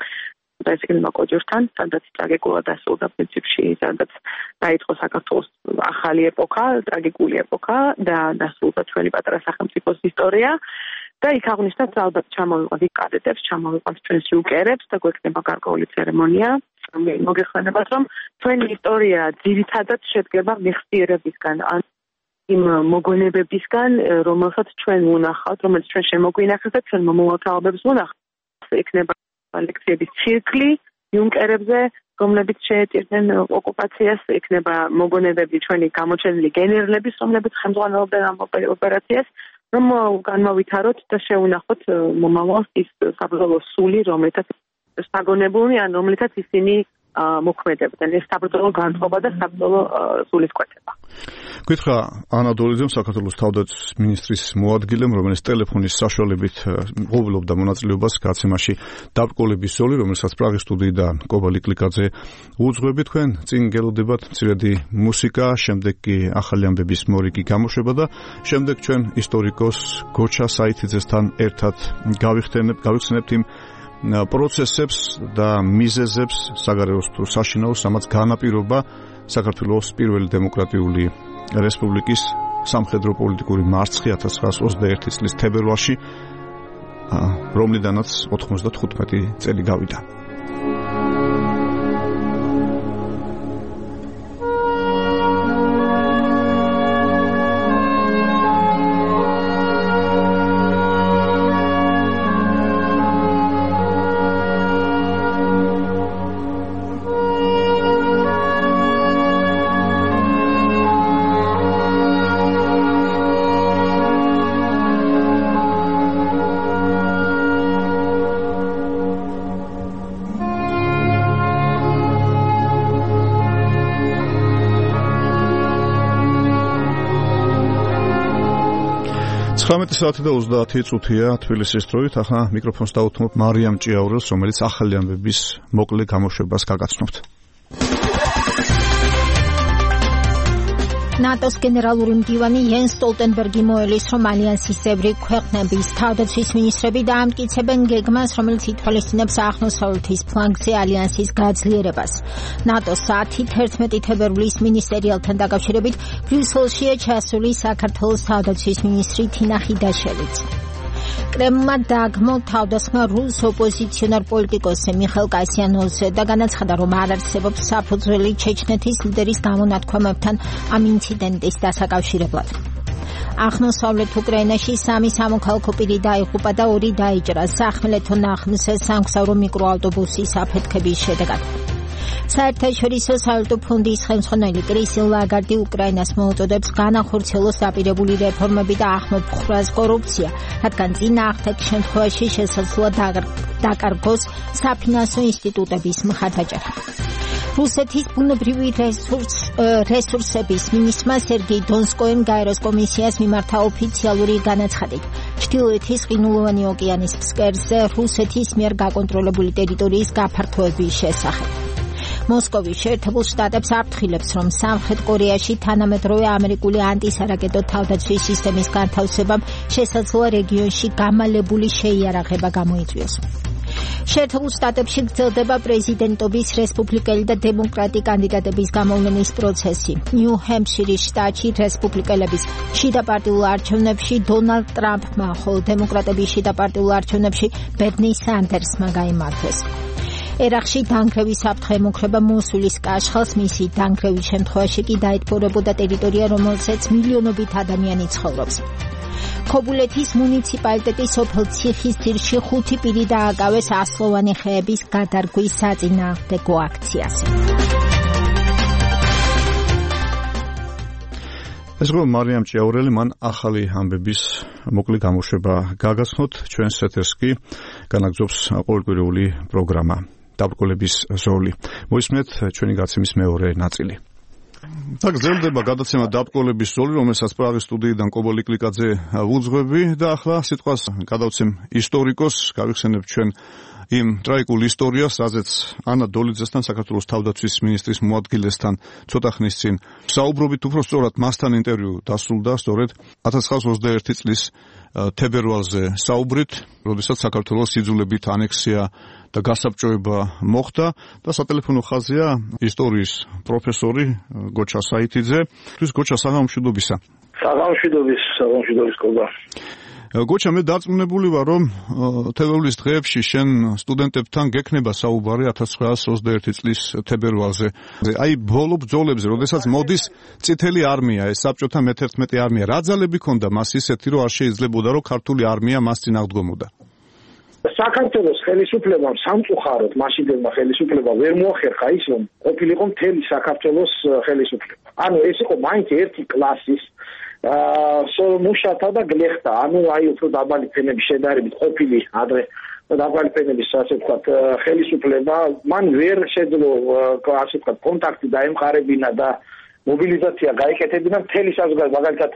და ეს იქნება კოჯორთან, სადაც ტრაგიკულად დასრულდა პრინციპში, სადაც დაიწყო საქართველოს ახალი ეპოქა, ტრაგიკული ეპოქა და დასრულდა ჩვენი პატარა სახელმწიფოს ისტორია. და იქ აღნიშნავს ალბათ ჩამოვიყვანთ კადეტებს, ჩამოვიყვანთ ჩვენს იუნკერებს და გვექნება გარკვეული ცერემონია. მოგეხსენებათ, რომ ჩვენი ისტორია ძირითადად შედგება მეხსიერებისგან, იმ მოგონებებისგან, რომელსაც ჩვენ ვუნახავთ, რომელიც ჩვენ შემოგვინახეთ და ჩვენ მომავალთაობებს ვუნახავთ. იქნება ლექციების ციკლი იუნკერებზე, რომლებიც შეეტირდნენ ოკუპაციას, იქნება მოგონებები ჩვენი გამოჩენილი გენერლების, რომლებიც ხელმძღვანელობდნენ ამ ოპერაციას, რომ განმავითაროთ და შევუნახოთ მომავალს ის საბრძოლო სული, რომელთაც საგონებულნი, ან რომლითაც ისინი მოქმედებდნენ. ეს საბრძოლო განწყობა და საბრძოლო სულის კვეთება. გითხრა ანა დოლიძემ, საქართველოს თავდაცვის მინისტრის მოადგილემ, რომელიც ტელეფონის საშუალებით ღვიძლობდა მონაწილეობას გადაცემაში დაბრკოლების ზოლი, რომელსაც პრაღის სტუდიიდან კობა ლიკლიკაძე უძღვები. თქვენ წინ გელოდებათ მცირედი მუსიკა, შემდეგ კი ახალი ამბების მორიგი გამოშვება და შემდეგ ჩვენ ისტორიკოს გოჩა საითიძესთან ერთად გავიხსენებთ იმ პროცესებს და მიზეზებს საგარეოს თუ საშინაოს, ამაც განაპირობა საქართველოს პირველი დემოკრატიული რესპუბლიკის სამხედრო პოლიტიკური მარცხი 1921 წლის თებერვალში, რომლიდანაც 95 წელი გავიდა. საათი და 30 წუთია თბილისის დროით. ახლა მიკროფონს დავუთმობ მარიამ ჭიაურელს, რომელიც ახალი ამბების მოკლე გამოშვებას გაგაცნობთ. ნატოს გენერალური მდივანი იენს სტოლტენბერგი მოელის, რომ ალიანსის წევრი ქვეყნების თავდაცვის მინისტრები დაამტკიცებენ გეგმას, რომელიც ითვალისწინებს აღმოსავლეთის ფლანგზე ალიანსის გაძლიერებას. ნატოს 10-11 თებერვლის მინისტერიალთან დაკავშირებით ბრიუსელშია ჩასული საქართველოს თავდაცვის მინისტრი თინა ხიდაშელიც. კრემლმა დაგმო თავდასხმა რუს ოპოზიციონარ პოლიტიკოსზე მიხეილ კასიანოვზე და განაცხადა, რომ არ არსებობს საფუძველი ჩეჩნეთის ლიდერის გამონათქვამებთან ამ ინციდენტის დასაკავშირებლად. აღმოსავლეთ უკრაინაში 3 სამოქალაქო პირი დაიღუპა და 2 დაიჭრა სახმელეთო ნახმზე სამგზავრო მიკროავტობუსის აფეთქების შედეგად. საერთაშორისო სავალუტო ფონდის ხელმძღვანელი კრისტინ ლაგარდი უკრაინას მოუწოდებს განახორციელოს დაპირებული რეფორმები და ახმოფხვრას კორუფცია, რადგან წინააღმდეგ შემთხვევაში შესაძლოა დაკარგოს საფინანსო ინსტიტუტების მხარდაჭერა. რუსეთის ბუნებრივი რესურსების მინისტრმა სერგეი დონსკოიმ გაეროს კომისიას მიმართა ოფიციალური განაცხადით ჩრდილოეთის ყინულოვანი ოკეანის ფსკერზე რუსეთის მიერ გაკონტროლებული ტერიტორიის გაფართოების შესახებ. მოსკოვის შეერთებულ შტატებს აფრთხილებს, რომ სამხრეთ კორეაში თანამედროვე ამერიკული ანტისარაკეტო თავდაცვის სისტემის განთავსებამ შესაძლოა რეგიონში გამალებული შეიარაღება გამოიწვიოს. შეერთებულ შტატებში გრძელდება პრეზიდენტობის რესპუბლიკელი და დემოკრატი კანდიდატების გამოვლენის პროცესი. ნიუ-ჰემპშირის შტატში რესპუბლიკელების შიდაპარტიულ არჩევნებში დონალდ ტრამპმა, ხოლო დემოკრატების შიდაპარტიულ არჩევნებში ბერნი სანდერსმა გაიმარჯვეს. ერაყში დანგრევის საფრთხე ემუქრება მოსულის კაშხალს, მისი დანგრევის შემთხვევაში კი დაეთბორებოდა ტერიტორია, რომელზეც მილიონობით ადამიანი ცხოვრობს. ქობულეთის მუნიციპალიტეტის სოფელ ციხისძირში 5 პირი დააკავეს ასლოვანი ხეების გადარგვის საწინააღმდეგო აქციაზე. ეს იყო მარიამ ჭიაურელი, მან ახალი ამბების მოკლე გამოშვება გაგაცნოთ. ჩვენს ეთერს კი განაგრძობს ყოველკვირეული პროგრამა დაბრკოლების ზოლი. მოისმენთ ჩვენი გაცემის მეორე ნაწილი. და გრძელდება გადაცემა დაბრკოლების ზოლი, რომელსაც პრაღის სტუდიიდან კობოლი კლიკაძე ვუძღვები და ახლა სიტყვას გადავცემ ისტორიკოს, გავიხსენებ ჩვენ იმ ტრაიკულ ისტორიას, რაზეც ანა დოლიძესთან, საქართველოს თავდაცვის მინისტრის მოადგილესთან ცოტა ხნის წინ საუბრობით, უფრო სწორად მასთან ინტერვიუ დასრულდა სწორედ 1921 წლის თებერვალზე საუბრით, როდესაც საქართველოს იძულებით ანექსია და გასაბჭოება მოხდა და სატელეფონო ხაზია ისტორიის პროფესორი გოჩა საითიძე. თვითონ გოჩა, საღამოშვიდობისა. საღამოშვიდობის ყობა. გოჩა, მე დარწმუნებული ვარ, რომ თებერვლის დღეებში შენ სტუდენტებთან გექნება საუბარი 1921 წლის თებერვალზე. აი ბოლო ბრძოლებზე, როდესაც მოდის წითელი არმია, ეს საბჭოთა მე-11 არმია, რა ძალები ქონდა მას ისეთი, რომ არ შეიძლებოდა, რომ ქართული არმია მას წინ აღდგომოდა? საქართველოს ხელისუფლებამ სამწუხაროდ მაშინდელმა ხელისუფლებამ ვერ მოახერხა ის, რომ ყოფილიყო მთელი საქართველოს ხელისუფლება. ანუ ეს იყო მაინც ერთი კლასის მუშათა და გლეხთა, ანუ აი უფრო დაბალი ფენების შედარებით ყოფილი ადრე დაბალი ფენების ასე ვთქვათ ხელისუფლება, მან ვერ შეძლო ასე ვთქვათ კონტაქტი დაემყარებინა და მობილიზაცია გაიკეთებინა მთელი საზოგადოება, მაგალითად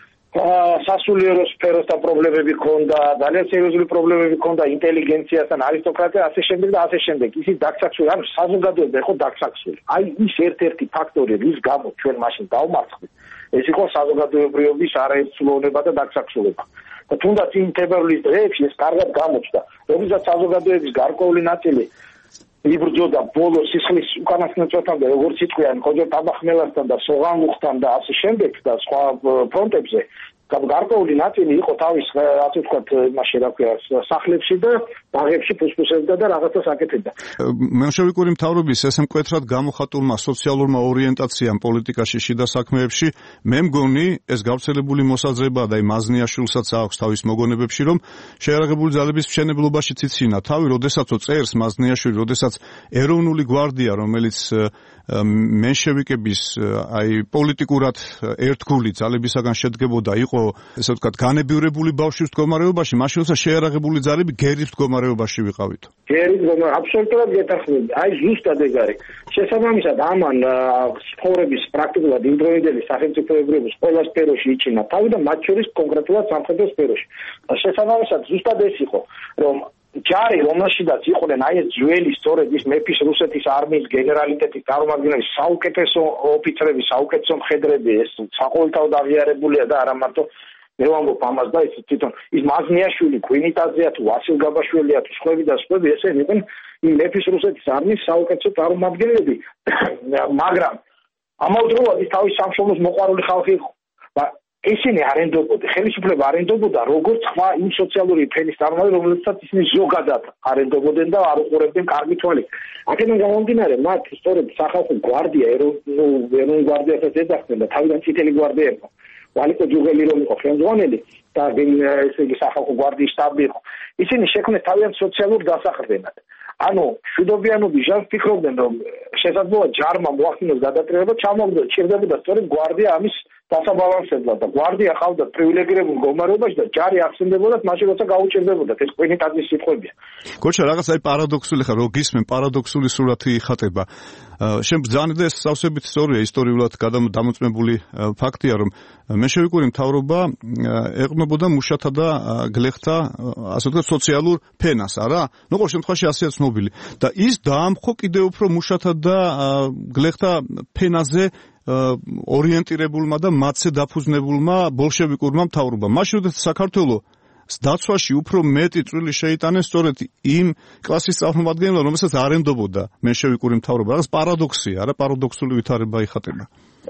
სასულიერო სფეროსთან პრობლემები ქონდა, ძალიან სერიოზული პრობლემები ქონდა ინტელიგენციასთან, არისტოკრატია, ასე შემდეგ და ასე შემდეგ. ისიც დაგსაქსული, ანუ საზოგადოება იყო დაგსაქსული. აი ის ერთ-ერთი ფაქტორი, რის გამო ჩვენ მაშინ დავმარცხდით, ეს იყო საზოგადოებრიობის არაერთწლოვნება და დაგსაქსულება. და თუნდაც იმ თებერვლის დღეებში ეს კარგად გამოჩნდა, როდესაც საზოგადოების გარკვეული ნაწილი იბრძოდა ბოლო სისხლის უკანასკნელწვეთამდე, როგორც იტყვიან, ხოჯო ტაბახმელასთან და სოღანლუხთან და ასე შემდეგ და სხვა ფრონტებზე. გარკვეული ნაწილი იყო თავის ასე ვთქვათ, იმაში რა ქვია, სახლებში და ბაღებში ფუსფუსებდა და რაღაცას აკეთებდა. მენშევიკური მთავრობის ესე მკვეთრად გამოხატულმა სოციალურმა ორიენტაციამ პოლიტიკაში, შიდა საქმეებში, მე მგონი ეს გავრცელებული მოსაზრებაა და მაზნიაშვილსაც აქვს თავის მოგონებებში, რომ შეიარაღებული ძალების მშენებლობაში ციცინა თავი, როდესაცო წერს მაზნიაშვილი, როდესაც ეროვნული გვარდია, რომელიც მენშევიკების აი პოლიტიკურად ერთგული ძალებისაგან შედგებოდა, იყო ესე ვთქვათ განებივრებული ბავშვის მდგომარეობაში, მაშინ როცა შეიარაღებული ძალები გერის მდგომარეობაში ვიყავით. გერის მდგომარეობაში აბსოლუტურად გეთანხმები. აი ზუსტად ეს არის. შესაბამისად ამან ცხოვრების პრაქტიკულად იმდროინდელი სახელმწიფოებრიობის ყველა სფეროში იჩინა თავი და მათ შორის კონკრეტულად სამხედრო სფეროში. შესაბამისად ზუსტად ეს იყო, რომ ჯარი რომელშიდაც იყვნენ აი ეს ძველი სწორედ ის მეფის რუსეთის არმიის გენერალიტეტის წარმომადგენლები, საუკეთესო ოფიცრები, საუკეთესო მხედრები, ეს საყოველთაოდ აღიარებულია და არა მარტო მე ვამბობ ამას და ის თვითონ ის მაზნიაშვილი, კვინიტაძეა თუ ვასილ გაბაშვილია თუ სხვები და სხვები, ესენი იყვნენ იმ მეფის რუსეთის არმიის საუკეთესო წარმომადგენლები, მაგრამ ამავდროულად ის თავის სამშობლოს მოყვარული ხალხი იყო. ისინი არენდობოდნენ, ხელისუფლება არენდობოდა როგორც სხვა იმ სოციალური ფენის წარმომადგენლები, რომლებსაც ისინი ზოგადად არენდობოდნენ და არ უყურებდნენ კარგი თვალით. აქედან გამომდინარე, მათ სწორედ სახალხო გვარდია, ეროვნული გვარდიასაც ეძახდნენ და თავიდან წითელი გვარდია იყო. ვალიკო ჯუღელი რომ იყო ხელმძღვანელი და ესე იგი სახალხო გვარდიის შტაბი იყო. ისინი შექმნეს თავიანთ სოციალურ დასაყრდენად. ანუ მშვიდობიანობის ჟანს ფიქრობდნენ, რომ შესაძლოა ჯარმა მოახდინოს გადატრიალება, ჩამოვიდა სწორედ გვარდია ამის დასაბალანსებლად და გვარდია ყავდა პრივილეგირებულ მდგომარეობაში და ჯარი ახსენდებოდა მაშინ როცა გაუჭირდებოდა. ეს კვინიტაძის სიტყვებია. გოჩა რაღაც აი პარადოქსული ხარ, რო გისმენ პარადოქსული სურათი იხატება. შენ ბრძანი და ეს სავსებით სწორია, ისტორიულად დამოწმებული ფაქტია, რომ მენშევიკური მთავრობა ეყრდნობოდა მუშათა და გლეხთა, ასე ვთქვათ, სოციალურ ფენას, არა? ნუ ყოველ შემთხვევაში ასეა ცნობილი. და ის დაამხო კიდევ უფრო მუშათა და გლეხთა ფენაზე ორიენტირებულმა და მათზე დაფუძნებულმა ბოლშევიკურმა მთავრობამ. მაშინ როდესაც საქართველოს დაცვაში უფრო მეტი წვლილი შეიტანეს სწორედ იმ კლასის წარმომადგენლებმა, რომელსაც არენდობოდა მენშევიკური მთავრობა. რაღაც პარადოქსია, არა? პარადოქსული ვითარება იხატება.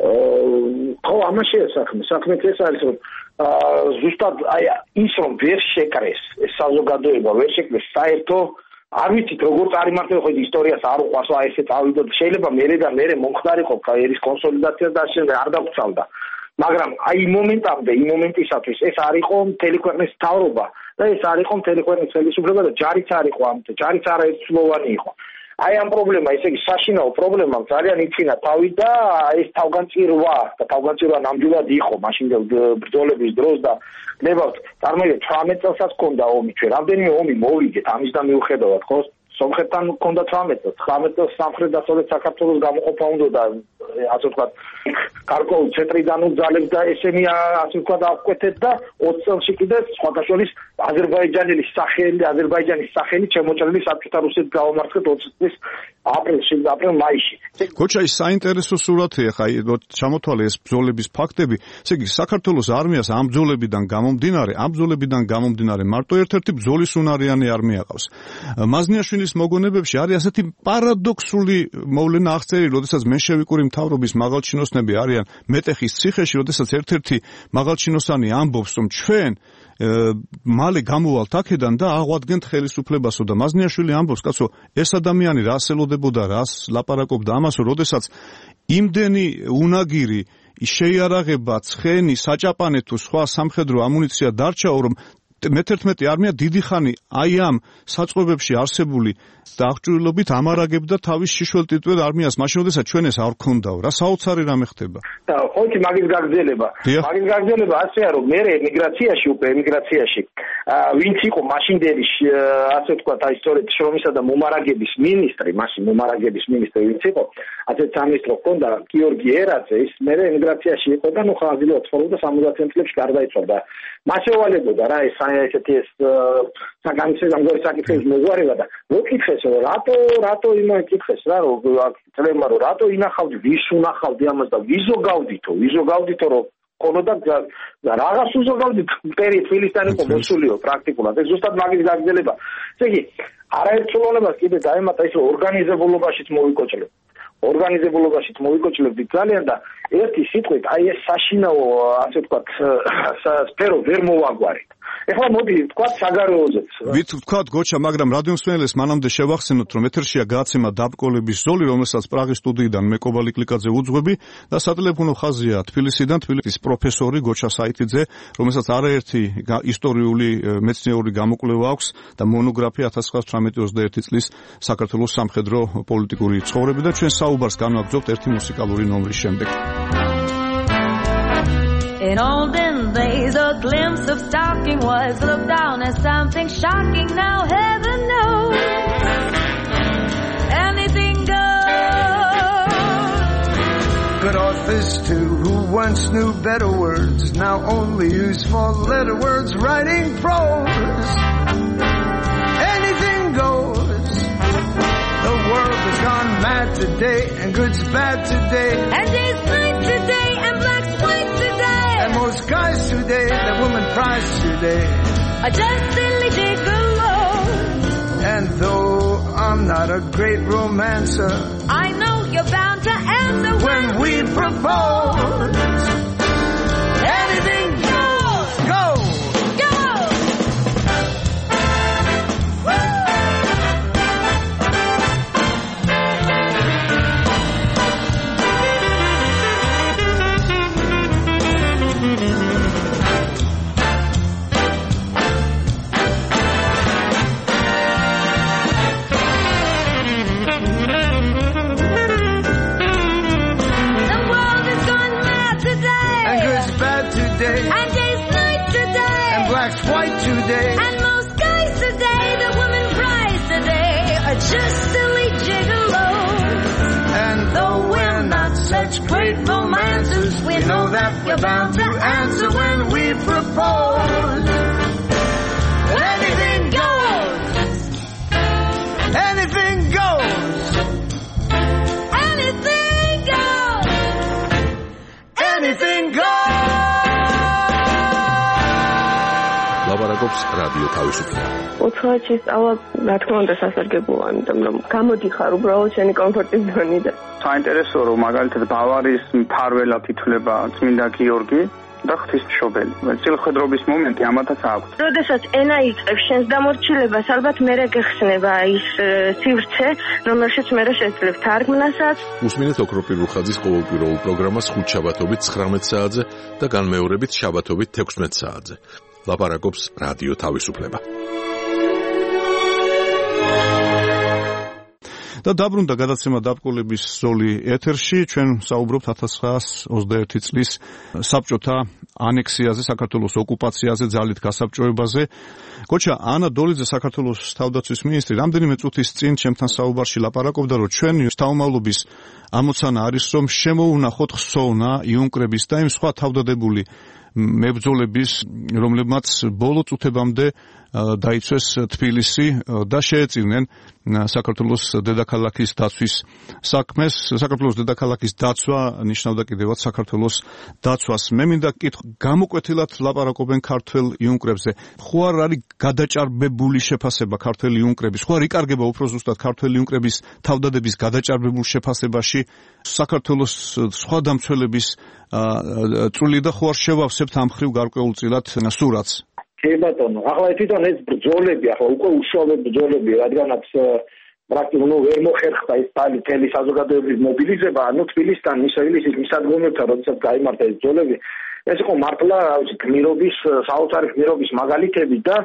ხო, ამაშია საქმე. საქმე ეს არის, რომ ზუსტად აი ის რომ ვერ შეკრეს ეს საზოგადოება, ვერ შეკრეს საერთო არ ვიცით როგორ წარიმართება ხო ისტორიას არ უყვარს აი ესე წავიდოთ შეიძლება მე მომხდარიყო ერის კონსოლიდაცია და შემდეგ არ დაგწავდა მაგრამ აი იმ მომენტისათვის ეს არ იყო მთელი ქვეყნის მთავრობა და ეს არ იყო მთელი ქვეყნის ხელისუფლება და ჯარიც არ იყო ჯარიც არაერთწლოვანი იყო აი ამ პრობლემა ესე იგი საშინაო პრობლემამ ძალიან იწინა თავი და ეს თავგანწირვა ნამდვილად იყო მაშინდელ ბრძოლების დროს და ნებავთ წარმოიდგინეთ 18 წელსაც ჰქონდა ომი ჩვენ რამდენიმე ომი მოვიგეთ ამის და მიუხედავად ხო სომხეთთან ჰქონდა 18 წელს 19 წელს სამხრეთ-დასავლეთ საქართველოს გამოყოფა უნდა ასე ვთქვათ გარკვეულ ცენტრიდან უძალებს და ესენი ასე ვთქვათ აღკვეთეთ და 20 წელში კიდე სხვადასხვა აზერბაიჯანის სახელი შემოჭრილი საბჭოთა რუსეთს გაუმართლეთ 20 წლის აპრილ-მაისში. გოჩა ის საინტერესო სურათია ხა ჩამოთვალე ეს ბრძოლების ფაქტები. ესე იგი საქართველოს არმიას ამ ბრძოლებიდან გამომდინარე მარტო ერთ-ერთი ბრძოლის უნარიანი არმია ყავს. მაზნიაშვილის მოგონებებში არის ასეთი პარადოქსული მოვლენა აღწერილი, როდესაც მენშევიკური მთავრობის მაღალჩინოსნები არიან მეტეხის ციხეში, როდესაც ერთ-ერთი მაღალჩინოსანი ამბობს, რომ ჩვენ მალე გამოვალთ აქედან და აღვადგენთ ხელისუფლებასო და მაზნიაშვილი ამბობს, კაცო, ეს ადამიანი რას ელოდებოდა, რას ლაპარაკობდა ამასო, როდესაც იმდენი უნაგირი შეიარაღება, ცხენი, საჭაპანე თუ სხვა სამხედრო ამუნიცია დარჩაო, რომ მე-11 არმია დიდი ხანი აი ამ საწყობებში არსებული დაღჭურვილობით ამარაგებდა თავის შიშველ ტიტულ არმიას, მაშინ როდესაც ჩვენ ეს არ გქონდაო, რა საოცარი რამე ხდება. და ხოთი მაგის გაგრძელება ასეა, რომ მე ემიგრაციაში ვინც იყო მაშინდელი ასე ვთქვათ, აი სწორედ შრომისა და მომარაგების მინისტრი, ვინც იყო, ასე სამინისტრო ჰქონდა გიორგი ერაძე, ის მე ემიგრაციაში იყო და ნუ ხაზილო ცხოვრობდა 70 წლებში გარდაიცვალა. მას ევალებოდა რა ეს ესეთი ეს საგანცე ამგვარი საკითხების მოგვარება და მოკითხეს რატო იმაკითხეს რა წლება რომ რატო ინახავდი ვის უნახავდი ამას და ვიზო გავდითო რომ ყოლოდა რაღაც უზოგავდით პერი თბილისთან იყო მოსულიო პრაქტიკულად ეს ზუსტად მაგის გაგრძელება ესე იგი არაერთწლოვანებას კიდე დაემატა ის რომ ორგანიზებულობაშიც მოვიკოჭლებდით ძალიან და ერთი სიტყვით აი ეს საშინაო ასე ვთქვათ სფერო ვერ მოვაგვარით. ეხლა მოდი ვთქვათ საგარეოზეც. ვით ვთქვათ გოჩა, მაგრამ რადიომსმენელს მანამდე შევახსენოთ, რომ ეთერშია გაცემა დაბკოლების ზოლი, რომელსაც პრაღის სტუდიიდან მე კობალი კლიკაძე უძღვები და სატელეფონო ხაზია თბილისიდან თბილისის პროფესორი გოჩა საიტიძე, რომელსაც არაერთი ისტორიული მეცნიერული გამოკვლევა აქვს და მონოგრაფია 1918-21 წლის საქართველოს სამხედრო პოლიტიკური ცხოვრება და ჩვენ საუბარს განვაგრძობთ ერთი მუსიკალური ნომრის შემდეგ. In olden days, a glimpse of stalking was looked down as something shocking. Now heaven knows anything goes. Good authors too, who once knew better words, now only use four-letter words writing prose. Anything world has gone mad today, and good's bad today, and day's night today, and black's white today, and most guys today, the woman prize today, are just silly gigolos. and though I'm not a great romancer, I know you're bound to answer when we propose, anything goes, go. And day's night today, and black's white today, and most guys today, the woman prize today, are just silly gigolos. and though we're not such great romancers, we know that we're bound to answer when we propose. Anything goes, anything goes, Anything goes. anything goes. ლაპარაკობს რადიო თავისუფლება. უცხოეთში სწავლა, რა თქმა უნდა, სასარგებლოა, იმიტომ რომ გამოდიხარ უბრალოდ შენი კომფორტის ზონიდან. საინტერესოა, რომ მაგალითად ბავარიის მფარველად ითვლება წმინდა გიორგი და ღვთისმშობელი. წილხვედრობის მომენტი ამათაც აქვს. როდესაც ენა იწყებს შენს დამორჩილებას, ალბათ მერე გეხსნება ის სივრცე, რომელშიც მერე შეძლებ თარგმნასაც. უსმინეთ ოქროპირ რუხაძის ყოველკვირეულ პროგრამას ხუთშაბათობით 19 საათზე და განმეორებით შაბათობით 16 საათზე. ლაპარაკობს რადიო თავისუფლება. და დაბრუნდა გადაცემა დაბკოლების ზოლი ეთერში. ჩვენ საუბრობთ 1921 წლის საბჭოთა ანექსიაზე, საქართველოს ოკუპაციაზე, ძალით გასაბჭოებაზე. კოჩა ანა დოლიძე, საქართველოს თავდაცვის მინისტრი, რამდენიმე წუთის წინ ჩემთან საუბარში ლაპარაკობდა, რომ ჩვენი თავმავლობის ამოცანა არის, რომ შემოუნახოთ ხსოვნა იუნკრების და იმ სხვა თავდადებული მებრძოლების, რომლებმაც ბოლო წუთებამდე დაიცვეს თბილისი და შეეწირნენ საქართველოს დედაქალაქის დაცვის საქმეს. საქართველოს დედაქალაქის დაცვა ნიშნავდა კიდევაც საქართველოს დაცვას. მე მინდა გამოკვეთილად ლაპარაკობენ ქართველ იუნკრებზე. ხო არ არის გადაჭარბებული შეფასება ქართველ იუნკრების? ხო არ იკარგება უფრო ზუსტად ქართველ იუნკრების თავდადების გადაჭარბებულ შეფასებაში საქართველოს სხვა დამცველების წვლილი და ხო არ შევავსებთ ამ ხრივ გარკვეულწილად სურათს? კი ბატონო, ახლა თვითონ ეს ბრძოლები, ახლა უკვე უშუალო ბრძოლები, რადგანაც პრაქტიკულად ვერ მოხერხდა ეს თელი საზოგადოების მობილიზება, ანუ თბილისთან მისაღლისის მისადგომებთან, როდესაც გაიმართა ეს ბრძოლები, ეს იყო მართლა გმირობის, საოცარი გმირობის მაგალითები და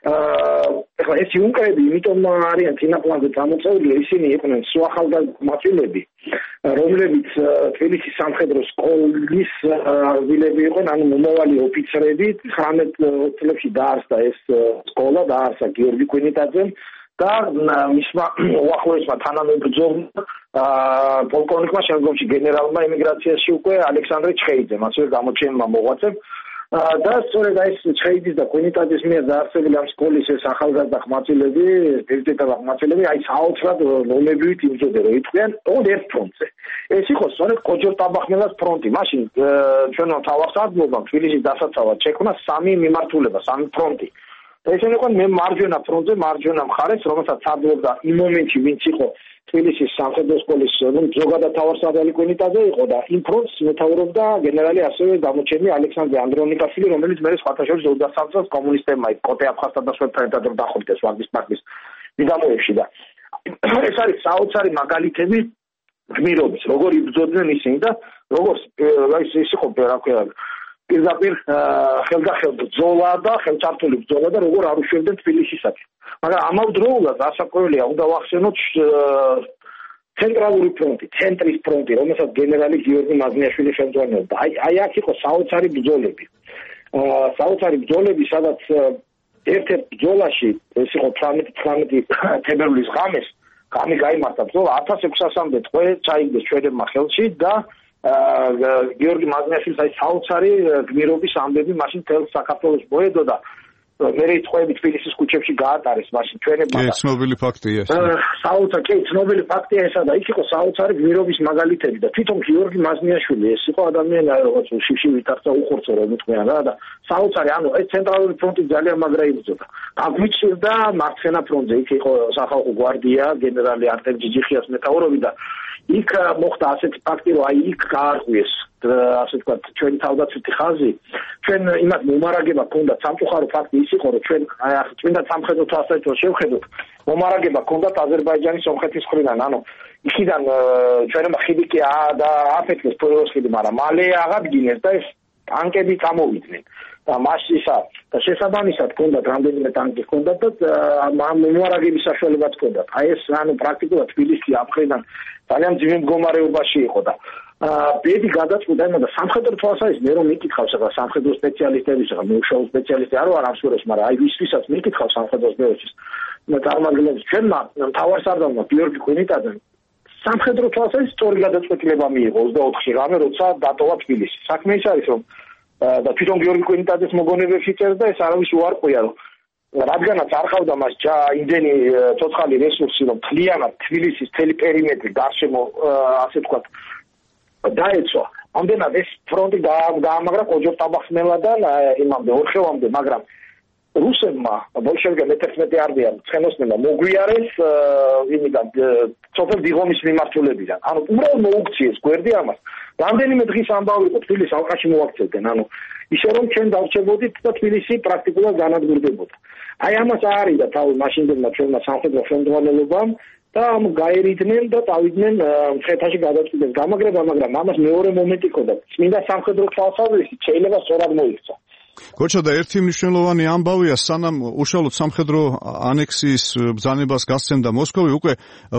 ახლა ეს იუნკრები, იმიტომ არიან წინაპლანზე წამოწეული, ისინი იყვნენ სუახალგაზრდები, რომლებიც თბილისის სამხედრო სკოლის ვილები იყვნენ, ანუ მომავალი ოფიცრები. 19 წლებში დაარსდა ეს სკოლა, დაარსა გიორგი კვინიტაძემ და მისმა უახლოესმა თანამებრძოლმა პოლკოვნიკმა, შემდგომში გენერალმა ემიგრაციაში უკვე ალექსანდრე ჩხეიძემ, ასევე გამოჩენილმა მოღვაწემ. და სწორედ ეს ჩხეიძის და კვინიტაძის მიერ დაარსებული ამ სკოლის ეს ახალგაზრდა ხმაწილები, პერიტეტა ხმაწილები, აი საოცრად ლომებივით იმზოდნენ, რომ იყვნენ ოღონდ ერთ ფრონტზე. ეს იყო სწორედ კოჯორ-ტაბახნელას ფრონტი. მაშინ ჩვენო თავახსარდლობამ თბილისის დასაცავად შექმნა სამი მიმართულება, სამი ფრონტი. და ესენი იყვნენ მე მარჯვენა ფრონტზე, მარჯვენა მხარეს, რომელსაც სარდლობდა იმ მომენტში, ვინც იყო თბილისის სამხედრო სკოლის ზოგადად თავარსარდალი კვინიტაძე იყო და იმ ფრონტს მეთაურობდა გენერალი ასევე გამოჩენილი ალექსანდრე ანდრონიკაშვილი, რომელიც მერე სხვათა შორის 23 წელს კომუნისტებმა კოტე აფხაზთან და სხვებთან ერთად დახვრიტეს ვაგნის პარტიის მიდამოებში და ეს არის საოცარი მაგალითები გმირობის, როგორ იბრძოდნენ ისინი და როგორ ის იყო რა ქვია პირდაპირ ხელგახელ ბრძოლა და ხელწართული ბრძოლა და როგორ არ უშვებდნენ თბილისისაკენ. მაგრამ ამავდროულად ასაკვირველია, უნდა ვახსენოთ ცენტრალური ფრონტი, ცენტრის ფრონტი, რომელსაც გენერალი გიორგი მაზნიაშვილი ხელმძღვანელობდა. აი აქ იყო საოცარი ბრძოლები. საოცარი ბრძოლები, სადაც ერთ-ერთ ბრძოლაში, ეს იყო 18 თებერვლის ღამეს, გამი გაიმართა ბრძოლა 1600-მდე ტყვე ჩაიგდეს ჩვენებმა ხელში და გიორგი მაზნიაშვილის აი საოცარი გმირობის ამბები მაშინ თელ საქართველოს მოედო და მე რითხოვები თბილისის ქუჩებში გაატარეს მაშინ ჩვენებმა კი ცნობილი ფაქტია ეს საოცარი კი ცნობილი ფაქტია ესა და იქ იყო საოცარი გმირობის მაგალითები და თვითონ გიორგი მაზნიაშვილი ეს იყო ადამიანი რაღაც შიში ვითარცა უხორცო რომ უთქვიან რა და საოცარი ანუ ეს ცენტრალური ფრონტი ძალიან მაგრა იბრძოდა აგვიჩნდა მარცხენა ფრონტზე იქ იყო სახალხო გვარდია გენერალი არტემ ჯიჯიხიას მეტაურები და იქ მოხდა ასეთი ფაქტი რომ აი იქ გაარღვიეს ასე ვთქვათ ჩვენი თავდაცვითი ხაზი ჩვენ იმას მომარაგება ქონდა სამწუხარო ფაქტი ის იყო რომ ჩვენ აი ახლა წმინდა სამხედრო თვალსაჩინო შევხედოთ მომარაგება ქონდათ აზერბაიჯანის სომხეთის მხრიდან ანუ იქიდან ჩვენმა ხიდი კი და აფეთქეს პოელოს ხიდი მაგრამ მალე აღადგინეს და ეს ტანკები წამოვიდნენ და მასისა და შესაბამისად ქონდათ რამდენიმე ტანკი ქონდათ და მომარაგების საშუალებაც ქონდათ აი ეს ანუ პრაქტიკულად თბილისი ამხრიდან ძალიან ძიმე მდგომარეობაში იყო და ბედი გადაწყვიტა იმოდა სამხედრო თვალსაზრისით მე რომ მიკითხავს ახლა სამხედრო სპეციალისტების ახლა მუშაობ სპეციალისტი არ ვარ ამ სურათს მაგრამ აი ვისაც მიკითხავს სამხედრო სპეციალისტის წარმომადგენლებს ჩვენმა მთავარსარდალმა გიორგი კვინიტაძემ სამხედრო თვალსაზრისით სწორი გადაწყვეტილება მიიღო 24-ში რამე როცა დატოვა თბილისი საქმე ის არის რომ და თვითონ გიორგი კვინიტაძეს მოგონებებში წერს და ეს არავის უარყვია რომ რადგანაც არ ყავდა მას იმდენი ცოცხალი რესურსი რომ მთლიანად თბილისის მთელი პერიმეტრი გარშემო ასე ვთქვათ დაეცვა ამდენად ეს ფრონტი დაამაგრა ყოჯორტაბახსნელადან იმამდე ორხევამდე მაგრამ რუსებმა ბოლშევიკებმა მე-11 არტიამ ცხენოსნებმა მოგვიარეს იმიდან სოფელ დიღომის მიმართულებიდან ანუ უბრალოდ მოუქციეს გვერდი ამას რამდენიმე დღის ამბავი იყო თბილისის ალყაში მოაქცევდნენ ანუ ისე რომ ჩვენ დავრჩებოდით და თბილისი პრაქტიკულად განადგურდებოდა აი ამას არიდა თავი მაშინდელმა ჩვენმა სამხედრო ხელმძღვანელობამ და გაერიდნენ და დავიდნენ მცხეთაში გადაწყვეტეს გამაგრება მაგრამ ამას მეორე მომენტი ჰქონდა წმინდა სამხედრო თვალსაზრისით შეიძლება სწორად მოიქცა გოჩა და ერთი მნიშვნელოვანი ამბავია სანამ უშუალოდ სამხედრო ანექსიის ბრძანებას გასცემდა მოსკოვი უკვე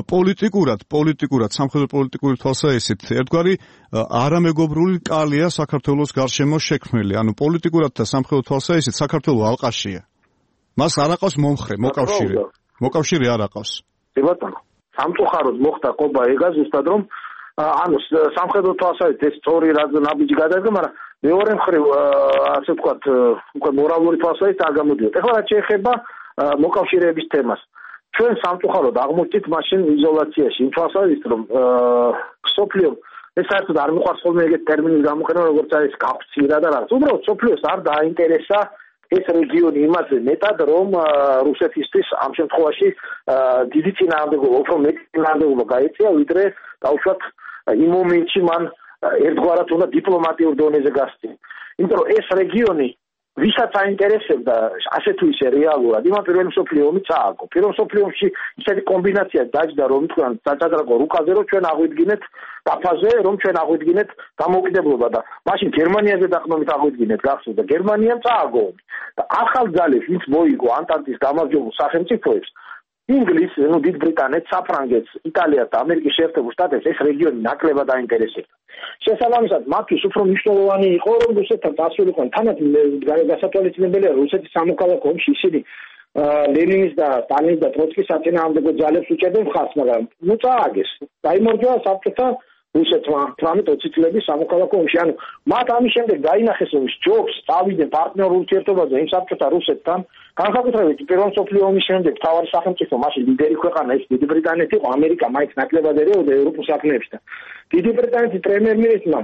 პოლიტიკურად სამხედრო პოლიტიკური თვალსაზრისით ერთგვარი არამეგობრული კალია საქართველოს გარშემო შექმნილი ანუ პოლიტიკურად და სამხედრო თვალსაზრისით საქართველო ალყაშია მას არ აყავს მომხრე მოკავშირე არ აყავს ბატონო სამწუხაროდ მოხდა ყობა ეგა ზუსტად რომ ანუ სამხედრო თვალსაზრისით ეს სწორი ნაბიჯი გადადგა მაგრამ მეორე მხრივ ასე ვთქვათ უკვე მორალური თვალსაზრისით არ გამოდიოდა ეხლა რაც შეეხება მოკავშირეების თემას ჩვენ სამწუხაროდ აღმოჩნდით მაშინ იზოლაციაში იმ თვალსაზრისით რომ სოფლიო ეს საერთოდ არ მიყვარს ხოლმე ეგეთ ტერმინის გამოყენება როგორც არის კაფცირა და რაღაც უბრალოდ სოფლიოს არ დაინტერესა ეს რეგიონი იმაზე მეტად რომ რუსეთისთვის ამ შემთხვევაში დიდი წინააღმდეგობა უფრო მეტი წინააღმდეგობა გაეწია ვიდრე დაუშვათ იმ მომენტში მან ერთგვარად უნდა დიპლომატიურ დონეზე გასცენ იმიტომ რომ ეს რეგიონი ვისაც აინტერესებდა ასე თუ ისე რეალურად იმან პირველი მსოფლიო ომი წააგო პირველ მსოფლიო ომში ისეთი კომბინაცია დაჯდა რომ თქვენ დაჭადრაკო რუკაზე რომ ჩვენ აღვიდგინეთ დაფაზე რომ ჩვენ აღვიდგინეთ დამოუკიდებლობა და მაშინ გერმანიაზე დაყრდნობით აღვიდგინეთ გახსოვთ და გერმანიამ წააგო ომი და ახალ ძალებს ვინც მოიგო ანტანტის გამარჯვებულ სახელმწიფოებს ინგლისს, ნუ დიდ ბრიტანეთს, საფრანგეთს, იტალიას და ამერიკის შეერთებულ შტატებს ეს რეგიონი ნაკლებად აინტერესებდა. შესაბამისად, მათთვის უფრო მნიშვნელოვანი იყო, რომ რუსეთთან წასულიყვნენ. თანაც გასათვალისწინებელია რუსეთის სამოქალაქო ომში ისინი ლენინის და სტალინის და ტროცკის საწინააღმდეგო ძალებს უჭერდნენ ხაზს, მაგრამ ნუ წააგეს. დაიმორჩილა საბჭოთა რუსეთმა 18-20 წლების სამოქალაქო ომში. ანუ მათ ამის შემდეგ დაინახეს, რომ ჯობს წავიდნენ პარტნიორ ურთიერთობაზე იმ საბჭოთა რუსეთთან. განსაკუთრებით პირველ მსოფლიო ომის შემდეგ თავარი სახელმწიფო მაშინ ლიდერი ქვეყანა ეს დიდი ბრიტანეთი იყო, ამერიკა მაინც ნაკლებად ერეოდა ევროპულ საქმეებში და დიდი ბრიტანეთის პრემიერ-მინისტრმა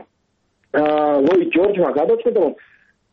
ლოიდ ჯორჯმა გადაწყვეტა რომ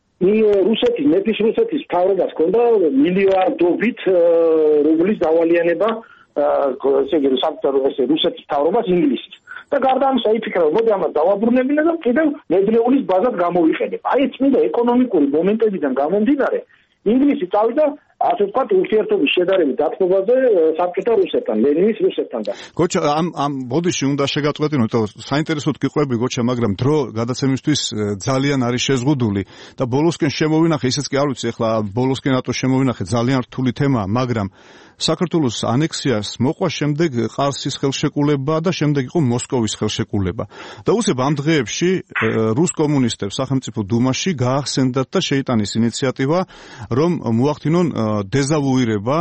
მეფის რუსეთის მთავრობას ჰქონდა მილიარდობით რუბლის დავალიანება ესე იგი რუსეთის მთავრობას ინგლისის და გარდა ამისა იფიქრა რომ მოდი ამას დავაბრუნებინა და კიდევ ნედლეულის ბაზად გამოვიყენებ. აი ეს წმინდა ეკონომიკური მომენტებიდან გამომდინარე ინგლისი წავიდა ასე ვთქვათ ურთიერთობის შედარებით დათმობაზე საბჭოთა რუსეთთან, ლენინის რუსეთთან და. გოჩა ამ ბოდიში უნდა შეგაწყვეტინოთ, საინტერესოდ გიყვები გოჩა, მაგრამ დრო გადაცემისთვის ძალიან არის შეზღუდული და ბოლოსკენ შემოვინახე, ისიც კი არ ვიცი, ახლა ბოლოსკენ რატო შემოვინახე, ძალიან რთული თემაა, მაგრამ საქართველოს ანექსიას მოყვა შემდეგ ყარსის ხელშეკრულება და შემდეგ იყო მოსკოვის ხელშეკრულება. და უსებ ამ დღეებში რუს კომუნისტებს სახელმწიფო დუმაში გაახსენდათ და შეიტანის ინიციატივა, რომ მოახდინონ დეზავუირება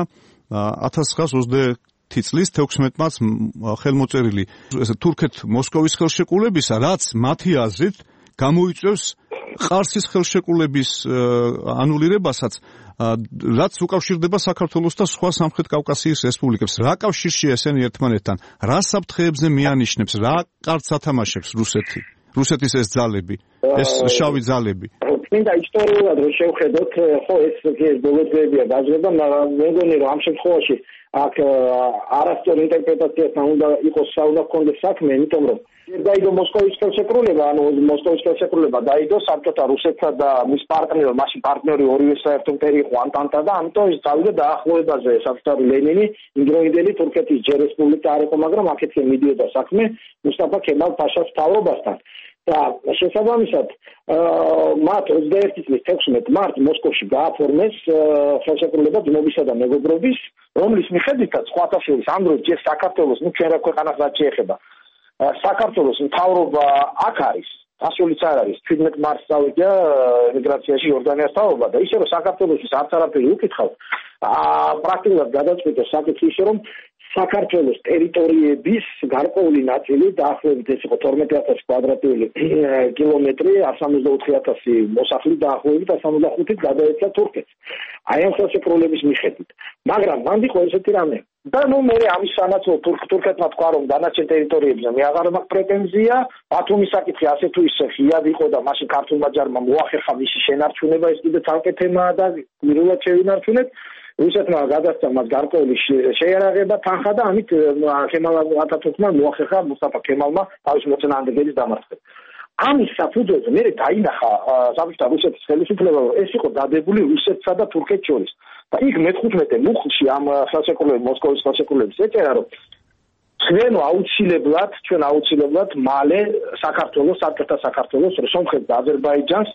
1920 წლის 16 მარტს ხელმოწერილი თურქეთ-მოსკოვის ხელშეკრულებისა, რაც მათი აზრით გამოიწვევს ყარსის ხელშეკრულების ანულირებასაც რაც უკავშირდება საქართველოს და სხვა სამხრეთ კავკასიის რესპუბლიკებს, რა კავშირშია ესენი ერთმანეთთან, რა საფრთხეებზე მიანიშნებს, რა კარტს ათამაშებს რუსეთის ეს ძალები, ეს შავი ძალები? მინდა ისტორიულად რომ შევხედოთ, ხო ეს ბოლო დღეებია გაჟღერდა, მაგრამ მე მგონი რომ ამ შემთხვევაში აქ არასწორ ინტერპრეტაციასთან უნდა იყოს საუბარი კონდეს საქმე, იმიტომ რომ დაიდო მოსკოვის ხელშეკრულება, ანუ მოსკოვის ხელშეკრულება დაიდო საბჭოთა რუსეთსა და მის პარტნიორ, მაშინ პარტნიორი ორივე საერთო მტერი იყო ანტანტა და ამიტომ ის წავიდა დაახლოებაზე საბჭოთა ლენინი იმდროინდელი თურქეთის ჯერ რესპუბლიკა არ იყო, მაგრამ აქეთკენ მიდიოდა საქმე მუსტაფა ქემალ ფაშას მთავრობასთან. და შესაბამისად მათ 21 წლის 16 მარტს მოსკოვში გააფორმეს ხელშეკრულება ძმობისა და მეგობრობის, რომლის მიხედვითაც სხვათა შორის ამ დროს ჯერ საქართველოს, ნუ ჩვენ რა ქვეყანას რაც შეეხება, საქართველოს მთავრობა აქ არის, ასულიც არ არის. 17 მარტს წავიდა ემიგრაციაში იორდანიას მთავრობა და ისე რომ საქართველოსთვის არც არაფერი უკითხავ, პრაქტიკულად გადაწყვიტა საკითხი ისე რომ საქართველოს ტერიტორიების გარკვეული ნაწილი დაახლოებით ეს იყო 12000 კვადრატული კილომეტრი, 164,000 მოსახლით დაახლოებით 165-ით გადაეცა თურქეთს. აი ამ ხელშეკრულების მიხედვით. მაგრამ მანდ იყო ესეთი რამე. და ნუ მე ამის სანაცვლოდ თურქეთმა თქვა რომ დანარჩენ ტერიტორიებზე მე აღარ მაქვს პრეტენზია, ბათუმის საკითხი ასე თუ ისე ღიად იყო და მაშინ ქართულმა ჯარმა მოახერხა მისი შენარჩუნება, ეს კიდე ცალკე თემაა და გმირულად შევინარჩუნეთ. რუსეთმა გადასცა მას გარკვეული შეიარაღება თანხა და ამით ქემალ ათათურქმა მოახერხა მუსტაფა ქემალმა თავის მოწინააღმდეგეების დამარცხება. ამის საფუძველზე მე დაინახა საბჭოთა რუსეთის ხელისუფლება, რომ ეს იყო დადებული რუსეთსა და თურქეთს შორის. და იქ მე-15 მუხლში ამ ხელშეკრულების მოსკოვის ხელშეკრულების ეწერა, რომ ჩვენ აუცილებლად მალე საქართველოს, საბჭოთა საქართველოს, სომხეთს და აზერბაიჯანს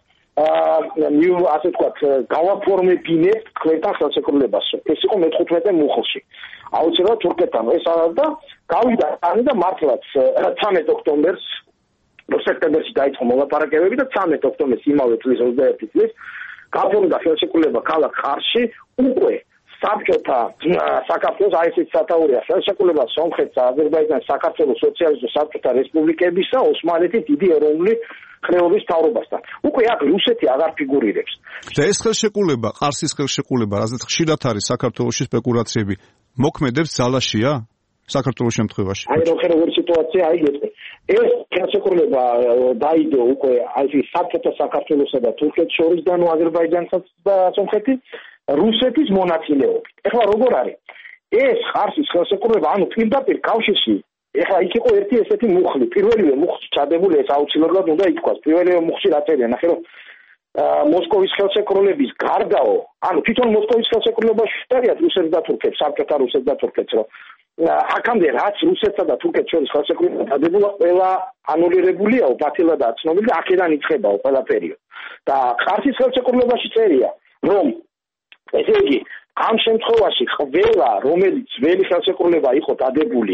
ასე ვთქვათ, გავაფორმებინებთ ქვეყნთან ხელშეკრულებას. ეს იყო მე-15 მუხლში. აუცილებლად თურქეთთან ეს არის და გავიდა ანი და მართლაც 13 ოქტომბერს, სექტემბერში დაიწყო მოლაპარაკებები და 13 ოქტომბერს იმავე წლის 21 წლის გაფორმდა ხელშეკრულება ქალაქ ხარში, უკვე საბჭოთა საქართველოს აი ესეც სათაურია ხელშეკრულება სომხეთს, აზერბაიჯანს, საქართველოს სოციალისტურ საბჭოთა რესპუბლიკებისა, ოსმალეთის დიდი ეროვნული ხრეობის მთავრობასთან. უკვე აქ რუსეთი აღარ ფიგურირებს. და ეს ხელშეკრულება, ყარსის ხელშეკრულება, რაზეც ხშირად არის საქართველოში სპეკულაციები, მოქმედებს ძალაშია საქართველოს შემთხვევაში? აი როგორი სიტუაცია აი ეს ხელშეკრულება დაიდო უკვე აი საბჭოთა საქართველოსა და თურქეთს შორის და ნუ აზერბაიჯანსაც და სომხეთი რუსეთის მონაწილეობით. ეხლა როგორ არის? ეს ყარსის ხელშეკრულება, ანუ პირდაპირ კავშირში, ეხლა იქ იყო ერთი ესეთი მუხლი, პირველივე მუხლში ჩადებული, ეს აუცილებლად უნდა ითქვას, პირველივე მუხლში რა წერია, ნახე რომ მოსკოვის ხელშეკრულების გარდაო, ანუ თვითონ მოსკოვის ხელშეკრულებაში შედარია რუსეთს და თურქეთს, საბჭოთა რუსეთს და თურქეთს, რომ აქამდე რაც რუსეთსა და თურქეთს შორის ხელშეკრულება დადებულა, ყველა ანულირებულია, ბათილადაა ცნობილი და აქედან იწყებაო ყველაფერი. და ყარსის ხელშეკრულებაში წერია, რომ ესე იგი, ამ შემთხვევაში ყველა, რომელიც ძველი ხელშეკრულება იყო დადებული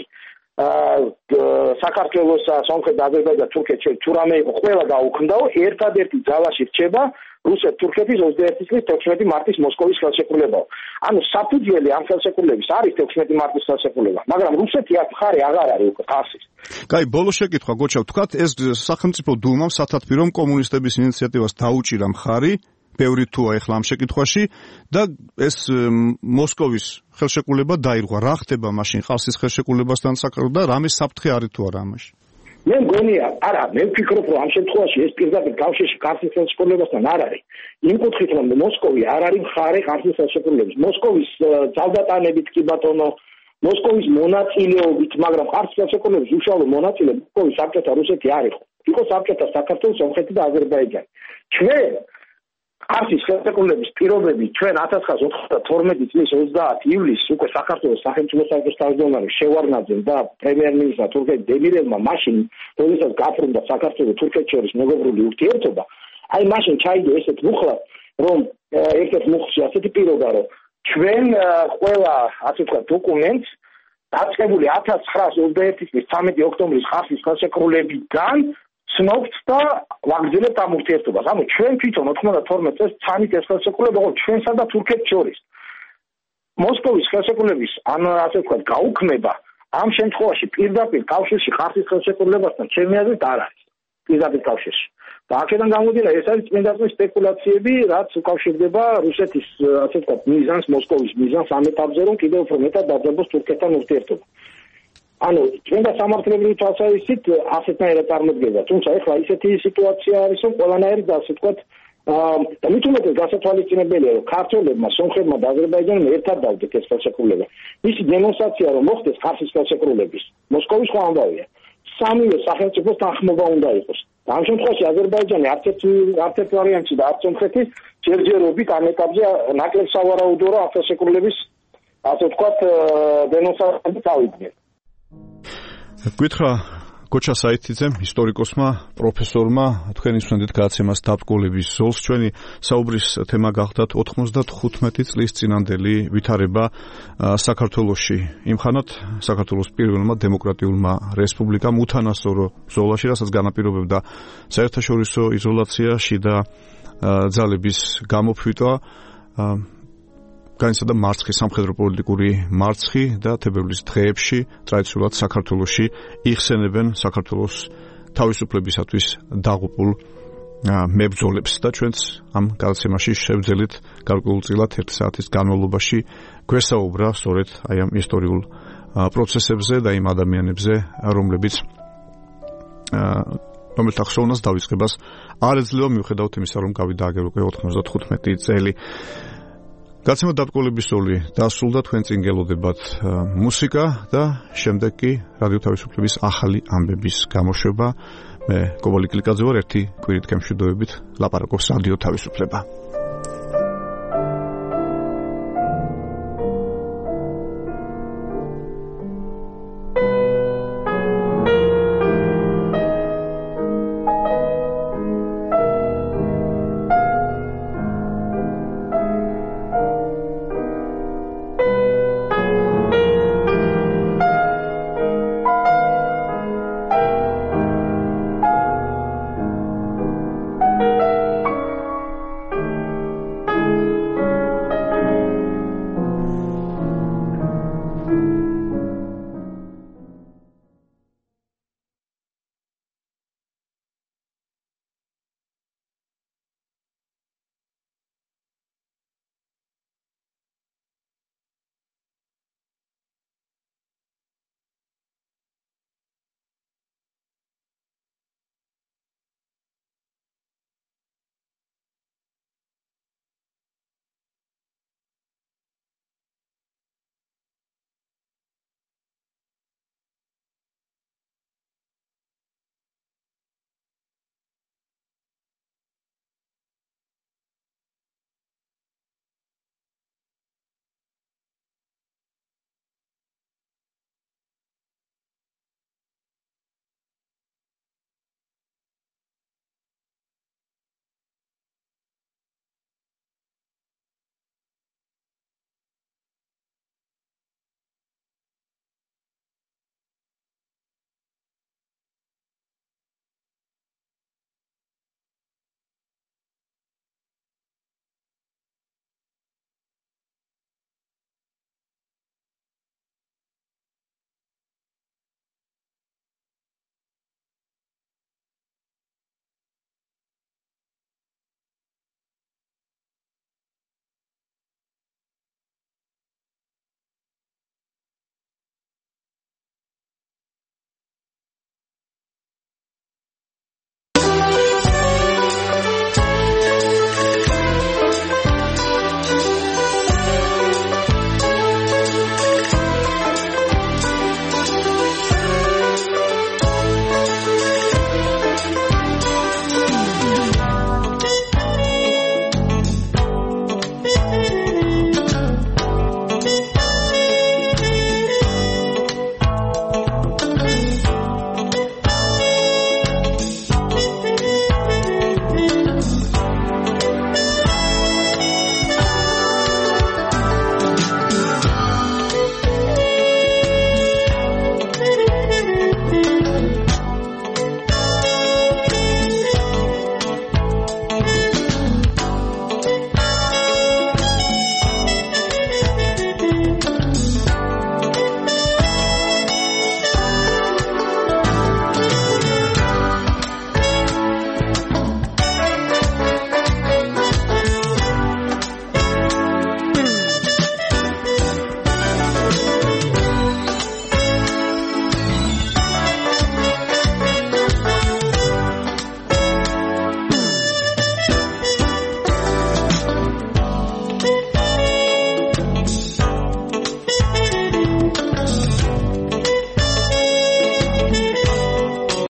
საქართველოს, სომხეთს, აზერბაიჯანს, თურქეთს შორის თუ რამე იყო, ყველა გაუქმდაო, ერთადერთი ძალაში რჩება რუსეთ-თურქეთის 21 წლის 16 მარტის მოსკოვის ხელშეკრულება. ანუ საფუძველი ამ ხელშეკრულების არის 16 მარტის ხელშეკრულება, მაგრამ რუსეთი აქ მხარე აღარ არის უკვე ხარსის. კაი, ბოლო შეკითხვა გოჩა, ვთქვათ, ეს სახელმწიფო დუმამ სათათბირომ კომუნისტების ინიციატივას დაუჭირა მხარი, ბევრი თუა ეხლა ამ შეკითხვაში და ეს მოსკოვის ხელშეკრულება დაირღვა. რა ხდება მაშინ ყარსის ხელშეკრულებასთან საკითხი და რამე საფრთხე არის თუ არა ამაში? მე მგონია, არა, მე ვფიქრობ, რომ ამ შემთხვევაში ეს პირდაპირ კავშირში ყარსის ხელშეკრულებასთან არ არის. იმ კუთხით, რომ მოსკოვი არ არის მხარე ყარსის ხელშეკრულების. მოსკოვის ძალდატანებით კი ბატონო, მოსკოვის მონაწილეობით, მაგრამ ყარსის ხელშეკრულების უშუალო მონაწილე მოსკოვის საბჭოთა რუსეთი არ იყო. იყო საბჭოთა საქართველოს, სომხეთი და აზერბაიჯანი. ჩვენ ყარსის ხელშეკრულების პირობები ჩვენ 1992 წლის 30 ივლისს უკვე საქართველოს სახელმწიფო საბჭოს თავმჯდომარე შევარდნაძემ და პრემიერ-მინისტრმა თურქეთის დემირელმა მაშინ, როდესაც გაფორმდა საქართველოს თურქეთს შორის მეგობრული ურთიერთობა, აი მაშინ ჩაიდო ესეთ მუხლად, რომ ერთ-ერთ მუხლში ასეთი პირობა, რომ ჩვენ ყველა ასე ვთქვათ დოკუმენტს დაწყებული 1921 წლის 13 ოქტომბრის ყარსის ხელშეკრულებიდან ცნობთ და ვაგრძელებთ ამ ურთიერთობას. ანუ ჩვენ თვითონ 92 წელს ცანით ეს ხელშეკრულება იყო ჩვენსა და თურქეთს შორის. მოსკოვის ხელშეკრულების ანუ ასე ვთქვათ გაუქმება ამ შემთხვევაში პირდაპირ კავშირში ყარსის ხელშეკრულებასთან ჩემი აზრით არ არის. პირდაპირ კავშირში. და აქედან გამომდინარე ეს არის წმინდაძმის სპეკულაციები, რაც უკავშირდება რუსეთის, ასე ვთქვათ, მიზანს, მოსკოვის მიზანს ამ ეტაპზე, რომ კიდევ უფრო მეტად დაძაბოს თურქეთთან ურთიერთობა. ანუ წმინდა სამართლებრივი თვალსაზრისით ასეთნაირად წარმოდგება, თუმცა ეხლა ისეთი სიტუაცია არის, რომ ყველანაირად ასე ვთქვათ, და მით უმეტეს გასათვალისწინებელია, რომ ქართველებმა, სომხებმა და აზერბაიჯანელმა ერთად დავდეთ ეს ხელშეკრულება. მისი დენონსაცია რომ მოხდეს ხარსის ხელშეკრულების, მოსკოვის ხო ამბავია. სამივე სახელმწიფოს თანხმობა უნდა იყოს. ამ შემთხვევაში აზერბაიჯანი არც ერთ ვარიანტში და არც სომხეთი ჯერჯერობით ამ ეტაპზე ნაკლებ სავარაუდოა რომ ხელშეკრულების ასე ვთქვათ დენონსაციები წავიდნენ. გითხრა გოჩა საითიძემ, ისტორიკოსმა, პროფესორმა, თქვენი სვენდით გადაცემას დაბრკოლების ზოლს ჩვენი საუბრის თემა გახდათ 95 წლის წინანდელი ვითარება საქართველოში. იმხანად საქართველოს პირველმა დემოკრატიულმა რესპუბლიკამ უთანასწორო ბრძოლაში, რასაც განაპირობებდა საერთაშორისო იზოლაცია, შიდა ძალების გამოფიტვა, განიცადა მარცხი, სამხედრო პოლიტიკური მარცხი და თებერვლის დღეებში ტრადიციულად საქართველოში იხსენებენ საქართველოს თავისუფლებისათვის დაღუპულ მებრძოლებს და ჩვენც ამ გადაცემაში შევძელით გარკვეულწილად 1 საათის განმავლობაში გვესაუბრა სწორედ აი ამ ისტორიულ პროცესებზე და იმ ადამიანებზე, რომელთა ხსოვნას დავიწყებას არ ეძლევა მიუხედავად იმისა, რომ გავიდა აგერ უკვე 95 წელი. გადაცემა დაბრკოლების ზოლი დასრულდა, თქვენ წინ გელოდებათ მუსიკა და შემდეგ კი რადიო თავისუფლების ახალი ამბების გამოშვება. მე კობალი კლიკაძე ვარ, ერთი კვირით გემშვიდობებით ლაპარაკობს რადიო თავისუფლება.